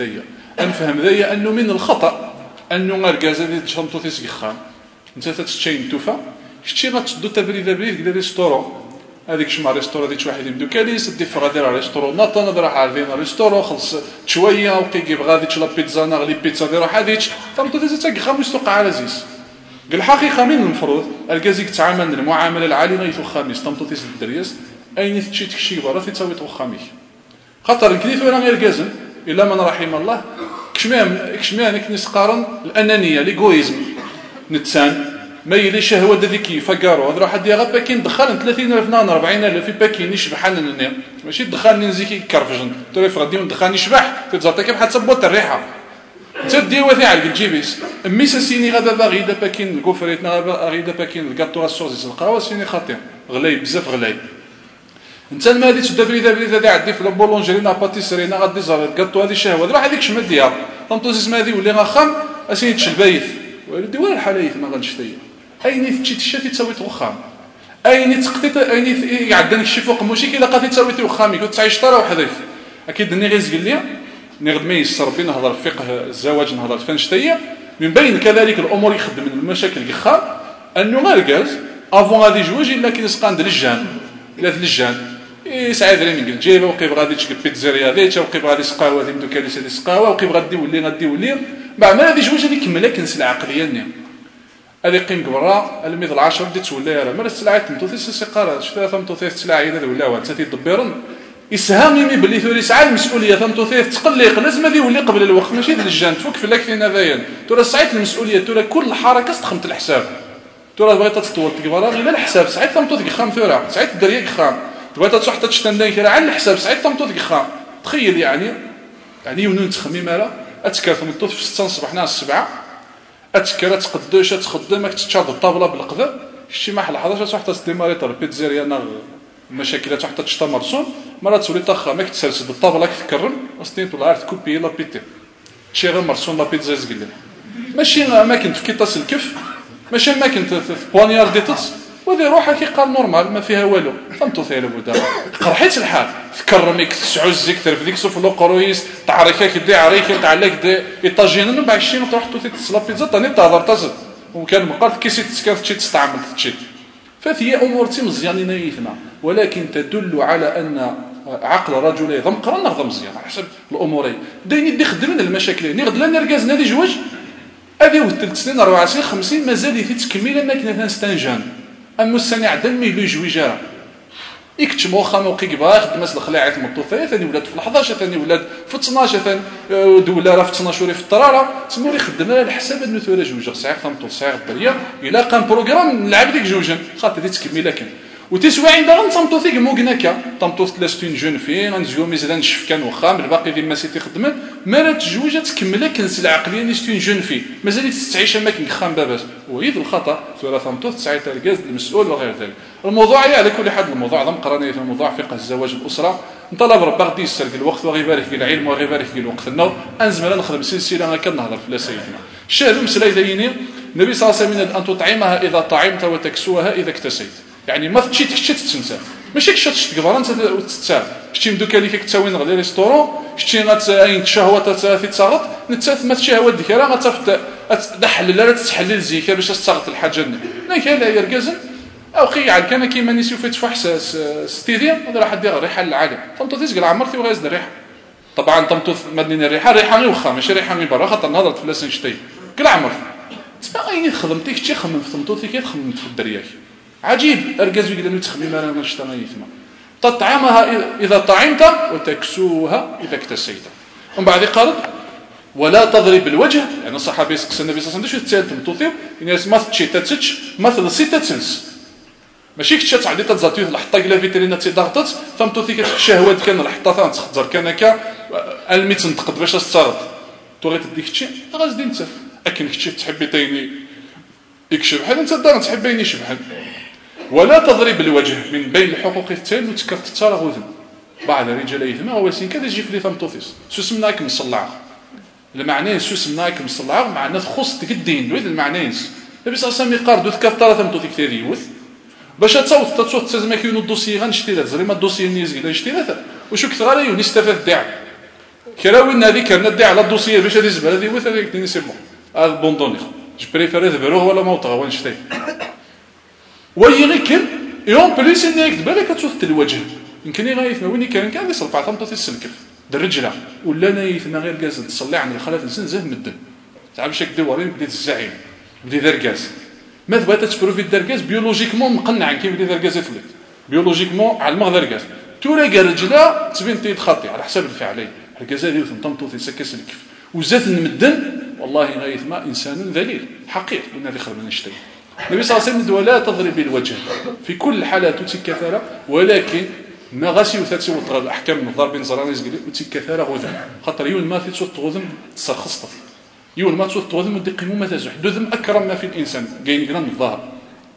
نفهم ذي أنه من الخطأ أنه غرقازة دي تمطوثي سكخان انت تتشين توفا شتي غتشدو تبريد كدا ريستورون هذيك شمع ريستورون ديك واحد يمدو كاليس دي غادي راه ريستورون ناطا نضرح عارفين ريستورون خلص شويه وكي غادي تشلا بيتزا نغلي بيتزا ديرو حديت تمطو ديزا تاك خامس توقع لذيذ الحقيقه من المفروض الكازيك تعامل المعامله العاليه يثو خامس تمطو تيس الدريس اين تشي تكشي برا تساوي تو خامس خاطر الكليف ولا غير كازن الا من رحم الله كشمان كنسقارن الانانيه ليغويزم نتسان ما يلي شهوه ذيك فقارو هذا راح دي غا باكين دخل 30000 نان 40000 في باكين يشبح لنا ماشي دخلني نزيكي كرفجن تريف غادي ندخلني يشبح تزرطك كيف حتثبت الريحه تدي وثي على الجيبيس ميسا سيني غدا باغي دا باكين الكوفريتنا باغي دا باكين الكاطو الصوص القهوه سيني خاطر غلاي بزاف غلاي انت ما غادي تبدا بريده عندي في البولونجيري نا باتيسري غادي زار الكاطو هذه شهوه راح هذيك شمت ديالها طنطوزيس ما هذه ولي غاخام اسيني تشلبايث ولدي وين الحلايث ما غنشتي اين تشي تشاتي تسوي وخام اين تقطيت اين يعدنك شي فوق مشكل الا لقيتي تسوي وخامي كنت تعيش طرا وحذيف اكيد اني غير زقل لي نغد ما يسر بين نهضر فقه الزواج نهضر فنشتيه من بين كذلك الامور يخدم من المشاكل الخام انه ما ركاز افون غادي جوج الا كيسقاند للجان الا للجان يسعد لي من جيبه وقيب غادي تشكب بيتزاريا ديتا وقيب غادي سقاوه دي مدو كاليس دي سقاوه وقيب غادي ولي بعد ما غادي جوج هذيك ملاكنس العقليه ني هذه قيم كبرى الميض العشر دي تولى راه مره السلعه تمطوثي سيقاره شتا تمطوثي السلعه هذا ولا وانت تيدبرن يسهمني بلي ثوري ساعه المسؤوليه تمطوثي تقلق لازم هذه يولي قبل الوقت ماشي للجان تفك في لكن هذايا ترى ساعه المسؤوليه ترى كل حركه تخمت الحساب ترى بغيت تطول كبرى غير الحساب ساعه تمطوث خام ثوره ساعه الدريه خام بغيت تروح تشتنداي كرا على الحساب ساعه تمطوث خام تخيل يعني يونون تخميم راه اتكر تمطوث في 6 الصباح ناس 7 اتكر تقدوش تخدمك تشاد الطابله بالقذر شي ما حل 11 تروح تستماري طر بيتزاريا نا مشاكل تروح تشتمر مرسوم مرات تولي طخ ماك تسلسل بالطابله تكرم اصلا طلع عرفت كوبي لا بيتي شي غير مرسوم لا بيتزا زقل ماشي اماكن في كيطاس الكف ماشي اماكن في بوانيار ديتس وذي روحك يقال نورمال ما فيها والو فهمتوا ثير بودا قرحيت الحال تكرمك تسعوزك ترف ديك سوف لو قرويس تعركك دي عريك تعلق دي ايطاجين من بعد شي تروح تصلا بيتزا ثاني تهضر تصل وكان مقال كيسي تسكاف تشي تستعمل تشي فهي امور مزيانين نيثنا ولكن تدل على ان عقل الرجل يضم قرن نهضم مزيان على حسب الامور دايني دي خدمنا المشاكل ني غد لنا ركازنا دي جوج هذه و 3 سنين 4 سنين 50 مازال يتكمل انك نستنجان اما السنه عدل ميلو جويجاره يكتب واخا موقي كبار خدمات الخلاعات المطوفيه ثاني ولاد في 11 ثاني ولاد في 12 ثاني دوله راه في 12 في الطراره تسموا لي خدمنا على حساب انه ثوره جوج ساعه خمطو ساعه الدريه الا قام بروغرام نلعب ديك جوجا خاطر تكمل كان وتسوى عند غنصمتو فيك موغناكا طمطو 30 جون في غنزيو ميزان نشف كان وخا من الباقي ديال ما سيتي خدمت مرات جوجه تكمل كنس العقليه اللي 60 جون في مازال تستعيش اماكن خام باباس ويد الخطا ثلاثه طمطو تسعي تركاز المسؤول وغير ذلك الموضوع على كل حال الموضوع ضم قرانيه في الموضوع فقه الزواج الاسره نطلب ربي غادي يسرق الوقت وغيبارك في العلم وغيبارك في الوقت النو انزمر نخدم سلسله هكا نهضر في سيدنا الشاهد مساله ديني النبي صلى الله عليه وسلم ان تطعمها اذا طعمت وتكسوها اذا اكتسيت يعني ما تمشي تحشي تتنسى ماشي كشات تقبر انت وتتسال شتي مدوكا اللي كتساوي غادي ريستورون شتي غاتاين شهوه تتصاغط نتساف ما شهوه ديك راه غتفت دحل لا تتحلل زيكا باش تستغط الحاجه لا كاين لا يركزن او قيع كان كيما نيسيو فيتفح ستيديا هذا راح دير الريحه العاليه طمطو تيسقل عمرتي وغايز الريحه طبعا طمطو مدينه الريحه غير وخا ماشي ريحه من برا خاطر نهضرت في لاسن شتي كل عمر تبقى اين خدمتي كنتي خمم في طمطوتي كتخمم في الدرياك عجيب ارجازو يقدر يتخمم انا نشطنا يثما تطعمها اذا طعمت وتكسوها اذا اكتسيت ومن بعد قال ولا تضرب بالوجه يعني الصحابي يسقس النبي صلى الله عليه وسلم تسال طمطوتي الناس ما تشيتاتش مثل سيتاتنس ماشي كتشات عندي تزاتي الحطه كلا فيترينا تضغطت فهمتوتي كتشهوات كان الحطه تخزر كانك المي تنتقد باش تسترد توغيت ديك الشيء غازدي انت اكن كتشي تحبي تيني يكشف بحال انت دار تحبيني شبحال ولا تضرب الوجه من بين الحقوق التال وتكثر غذن بعض الرجال يثما هو سين كذا يجي في فهمتوفيس سو سمناك مصلع المعنى سو سمناك مصلع معنى تخص ديك الدين دويد المعنى النبي صلى الله عليه وسلم يقار دوت كثر فهمتو كثير يوث باش تصوت تزما كاينو الدوسي غنشتي له زريما الدوسي نيزكي نشتي له وشو كثر عليه نستفاد داع كراوين هذيك كان ندي على الدوسي باش هذه الزباله هذه وث هذيك تني سي بون هذا بوندوني جو بريفير ذبروه ولا موطا وين شتي ويغيكن يوم بليس انك بالك تشوف الوجه يمكن غايثنا وين كان يصرف على طمطه السلكف الرجله ولا نايثنا غير كاز تصلي عند الخلاف نزه مدن تعرف شك دورين بديت الزعيم بدي دركاز ما بغات تبروفي الدركاز بيولوجيكمون مقنع كيف بدي دركاز يفلت بيولوجيكمون على المغ دركاز تورا رجله تبين تيد خاطي على حساب الفعلين الكاز هذه طمطو تسكس الكف وزات المدن والله غايث ما انسان ذليل حقير من في خرب نشتي النبي صلى الله عليه وسلم ولا تضرب بالوجه في كل حالات تكثر ولكن ما غاسي وثاتي وطرد الاحكام من ضرب زراني زغلي وتكثر غذم خاطر يون ما في تصوت غذم تسرخصط يون ما تصوت غذم ودقيمو ما تزح ذم اكرم ما في الانسان كاين كرا من الظهر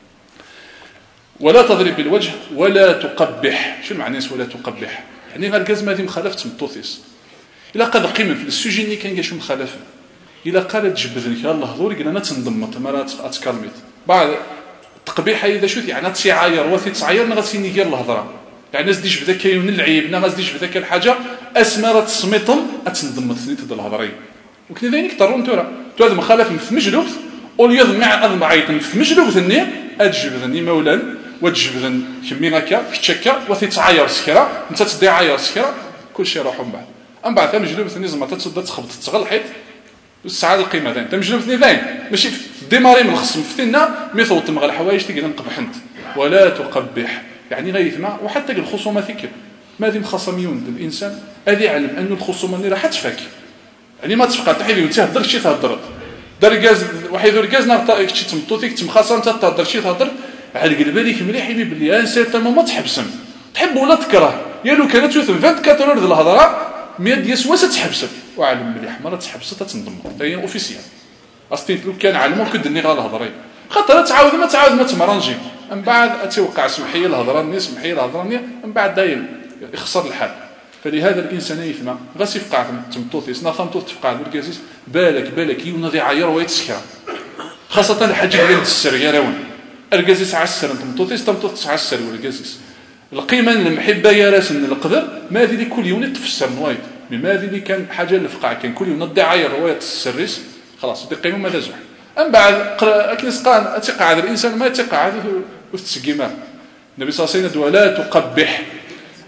ولا تضرب بالوجه ولا تقبح شو المعنى ولا تقبح يعني غير كاز ما دي مخالفه مطوثيس الا قد قيم في السجن اللي كان شو مخالفه الا قالت جبدني الله ظهوري قلنا تنضمت مرات اتكلمت بعد تقبيح اذا شو يعني تسعاير وثي تصعير غاسيني ديال الهضره يعني ناس ديش بذاك كاين العيب ناس ديش بذاك الحاجه اسمرت سميطم اتنضمت ثنيت د الهضرين وكنا ذينك ترون ترى هذا مخالف في مجلوب وليض مع اضمعيت في مجلوب ثني اجبدني مولا وتجبدن كمي هكا كتشكا وثي تعاير سكره انت تدي عاير سكره كل شيء راحوا من بعد ام بعد مجلوب ثني زعما تتصدى تخبط تغلحيت السعاده القيمه ذا انت مجلوب ثني ذاين ماشي ديماري من الخصم فتنا مثل تمغى الحوايج تقدر نقبحنت ولا تقبح يعني غيثما وحتى الخصومه فيك ما دي مخاصميون الانسان هذه علم انه الخصومه اللي راح تفك يعني ما تفقى تحيلي وتهضر شي تهضر دركاز واحد دركاز نعطيك شي تمطوتيك تمخاصم تهضر شي تهضر على قلبك مليح يبي بلي انسان ما تحبسم تحب ولا تكره يا لو كانت 24 اور د الهضره 100 ديال سواس تحبسم وعلم مليح ما تحبس تنضم هي اوفيسيال اصلا لو كان علمو كدني غير الهضره خاطر تعاود ما تمرنجي من بعد توقع سمحيه الهضره الناس سمحيه الهضره من بعد داير يخسر الحال فلهذا الانسان يفهم غاس يفقع تمطوثيس ناثمطوث تفقع بالكاسيس بالك ينوضي عاير ويتسكر خاصه الحاجه ديال السر يا راون الكاسيس عسر تمطوثيس تمطوث عسر والكاسيس القيمه المحبه يا راس من القدر ما ذي كل يوم تفسر نوايد بما ذي كان حاجه الفقع كان كل يوم نضي عاير روايه السريس خلاص دي قيمه ما تزح أم بعد أكنس قال أتقعد الإنسان ما يتقعد وتسقيمه النبي صلى الله عليه وسلم ولا تقبح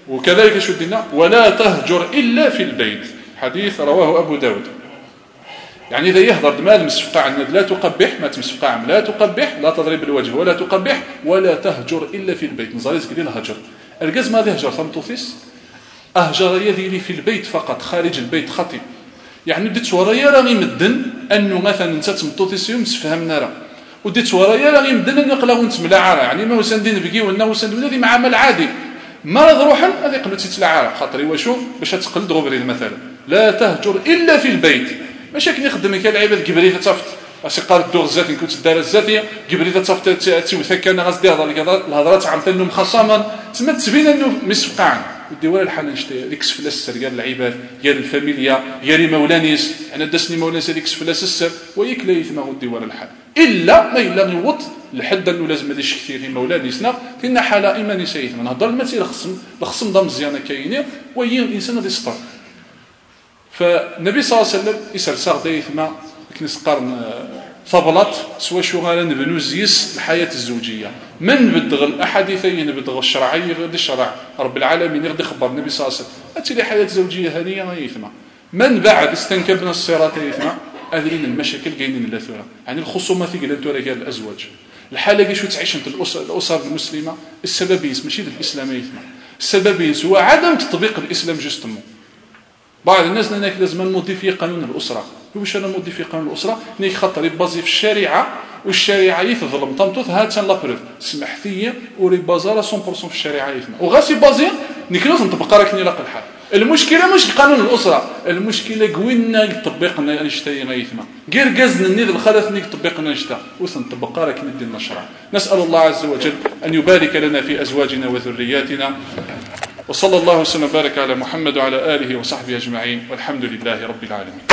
وكذلك شو دينا ولا تهجر إلا في البيت، حديث رواه أبو داود. يعني إذا يهضر مال مسفقع لا تقبح، ما تمسفقع لا تقبح، لا تضرب الوجه ولا تقبح، ولا تهجر إلا في البيت. نزاريز قليل الهجر الجز ما هجر ثمتوثيس أهجر يذيلي في البيت فقط، خارج البيت خطيب. يعني بديت ورايا راني مدن أنه مثلا أنت تمتوثيس يوم سفهمنا راه، وديت ورايا راني مدن أنه قلاو نتملع راه، يعني ما وسندين بقي وأنه وسندين هذه معامل عادي. مرض روحا هذه قبلتي تلعى خاطري وشو باش تقلد غبريد مثلا. لا تهجر إلا في البيت، ماشي كني خدم كاع العباد كبريت تصفت اش قال الدور الذاتي كنت دار الذاتيه كبريت تصفت تيوثك انا غاز دير الهضرات عملت انه مخصما تما تبين انه مسفقان ودي ولا الحال نشتي ديك سفلاس السر ديال العباد ديال الفاميليا ديال مولانيس انا دسني مولانيس هذيك سفلاس السر ويك لا يثما ودي ولا الحال الا ما الا نوط لحد انه لازم هذيش كثير مولانيسنا كنا حاله ايماني سيث من هضر المثل الخصم ضم مزيانه كاينين وهي الانسان هذا يسطر. فالنبي صلى الله عليه وسلم يسال صاغ دايثما كنس قرن فضلت سوا شو غالا نبنو زيس الحياه الزوجيه من بدغ الاحاديثين بدغ الشرعي غير الشرع رب العالمين غير خبر النبي صلى الله عليه وسلم اتي لي حياه زوجيه هنيه ما يثما من بعد استنكبنا الصراط يثما اذين المشاكل كاينين لا ثورة يعني الخصومات اللي انتو راه الازواج الحاله كي شو تعيش انت الاسر المسلمه السبب ماشي الاسلام يثما السبب هو عدم تطبيق الاسلام جوستمون. بعض الناس هناك لازم نموديفي قانون الاسره. واش انا موديفي قانون الاسره نيك خاطر يبازي في الشريعه والشريعه يتظلم طمطوث هات لا بروف سمح فيا وري بازار 100% في الشريعه يثما وغاسي بازي نيك لازم نطبق راك نلاقي الحال. المشكله مش قانون الاسره، المشكله قوينا يطبقنا نشتي ما يثما غير قزنا النيد الخلف نيك طبقنا نشتا وسنطبق راك ندي النشره. نسال الله عز وجل ان يبارك لنا في ازواجنا وذرياتنا وصلى الله وسلم وبارك على محمد وعلى آله وصحبه أجمعين والحمد لله رب العالمين.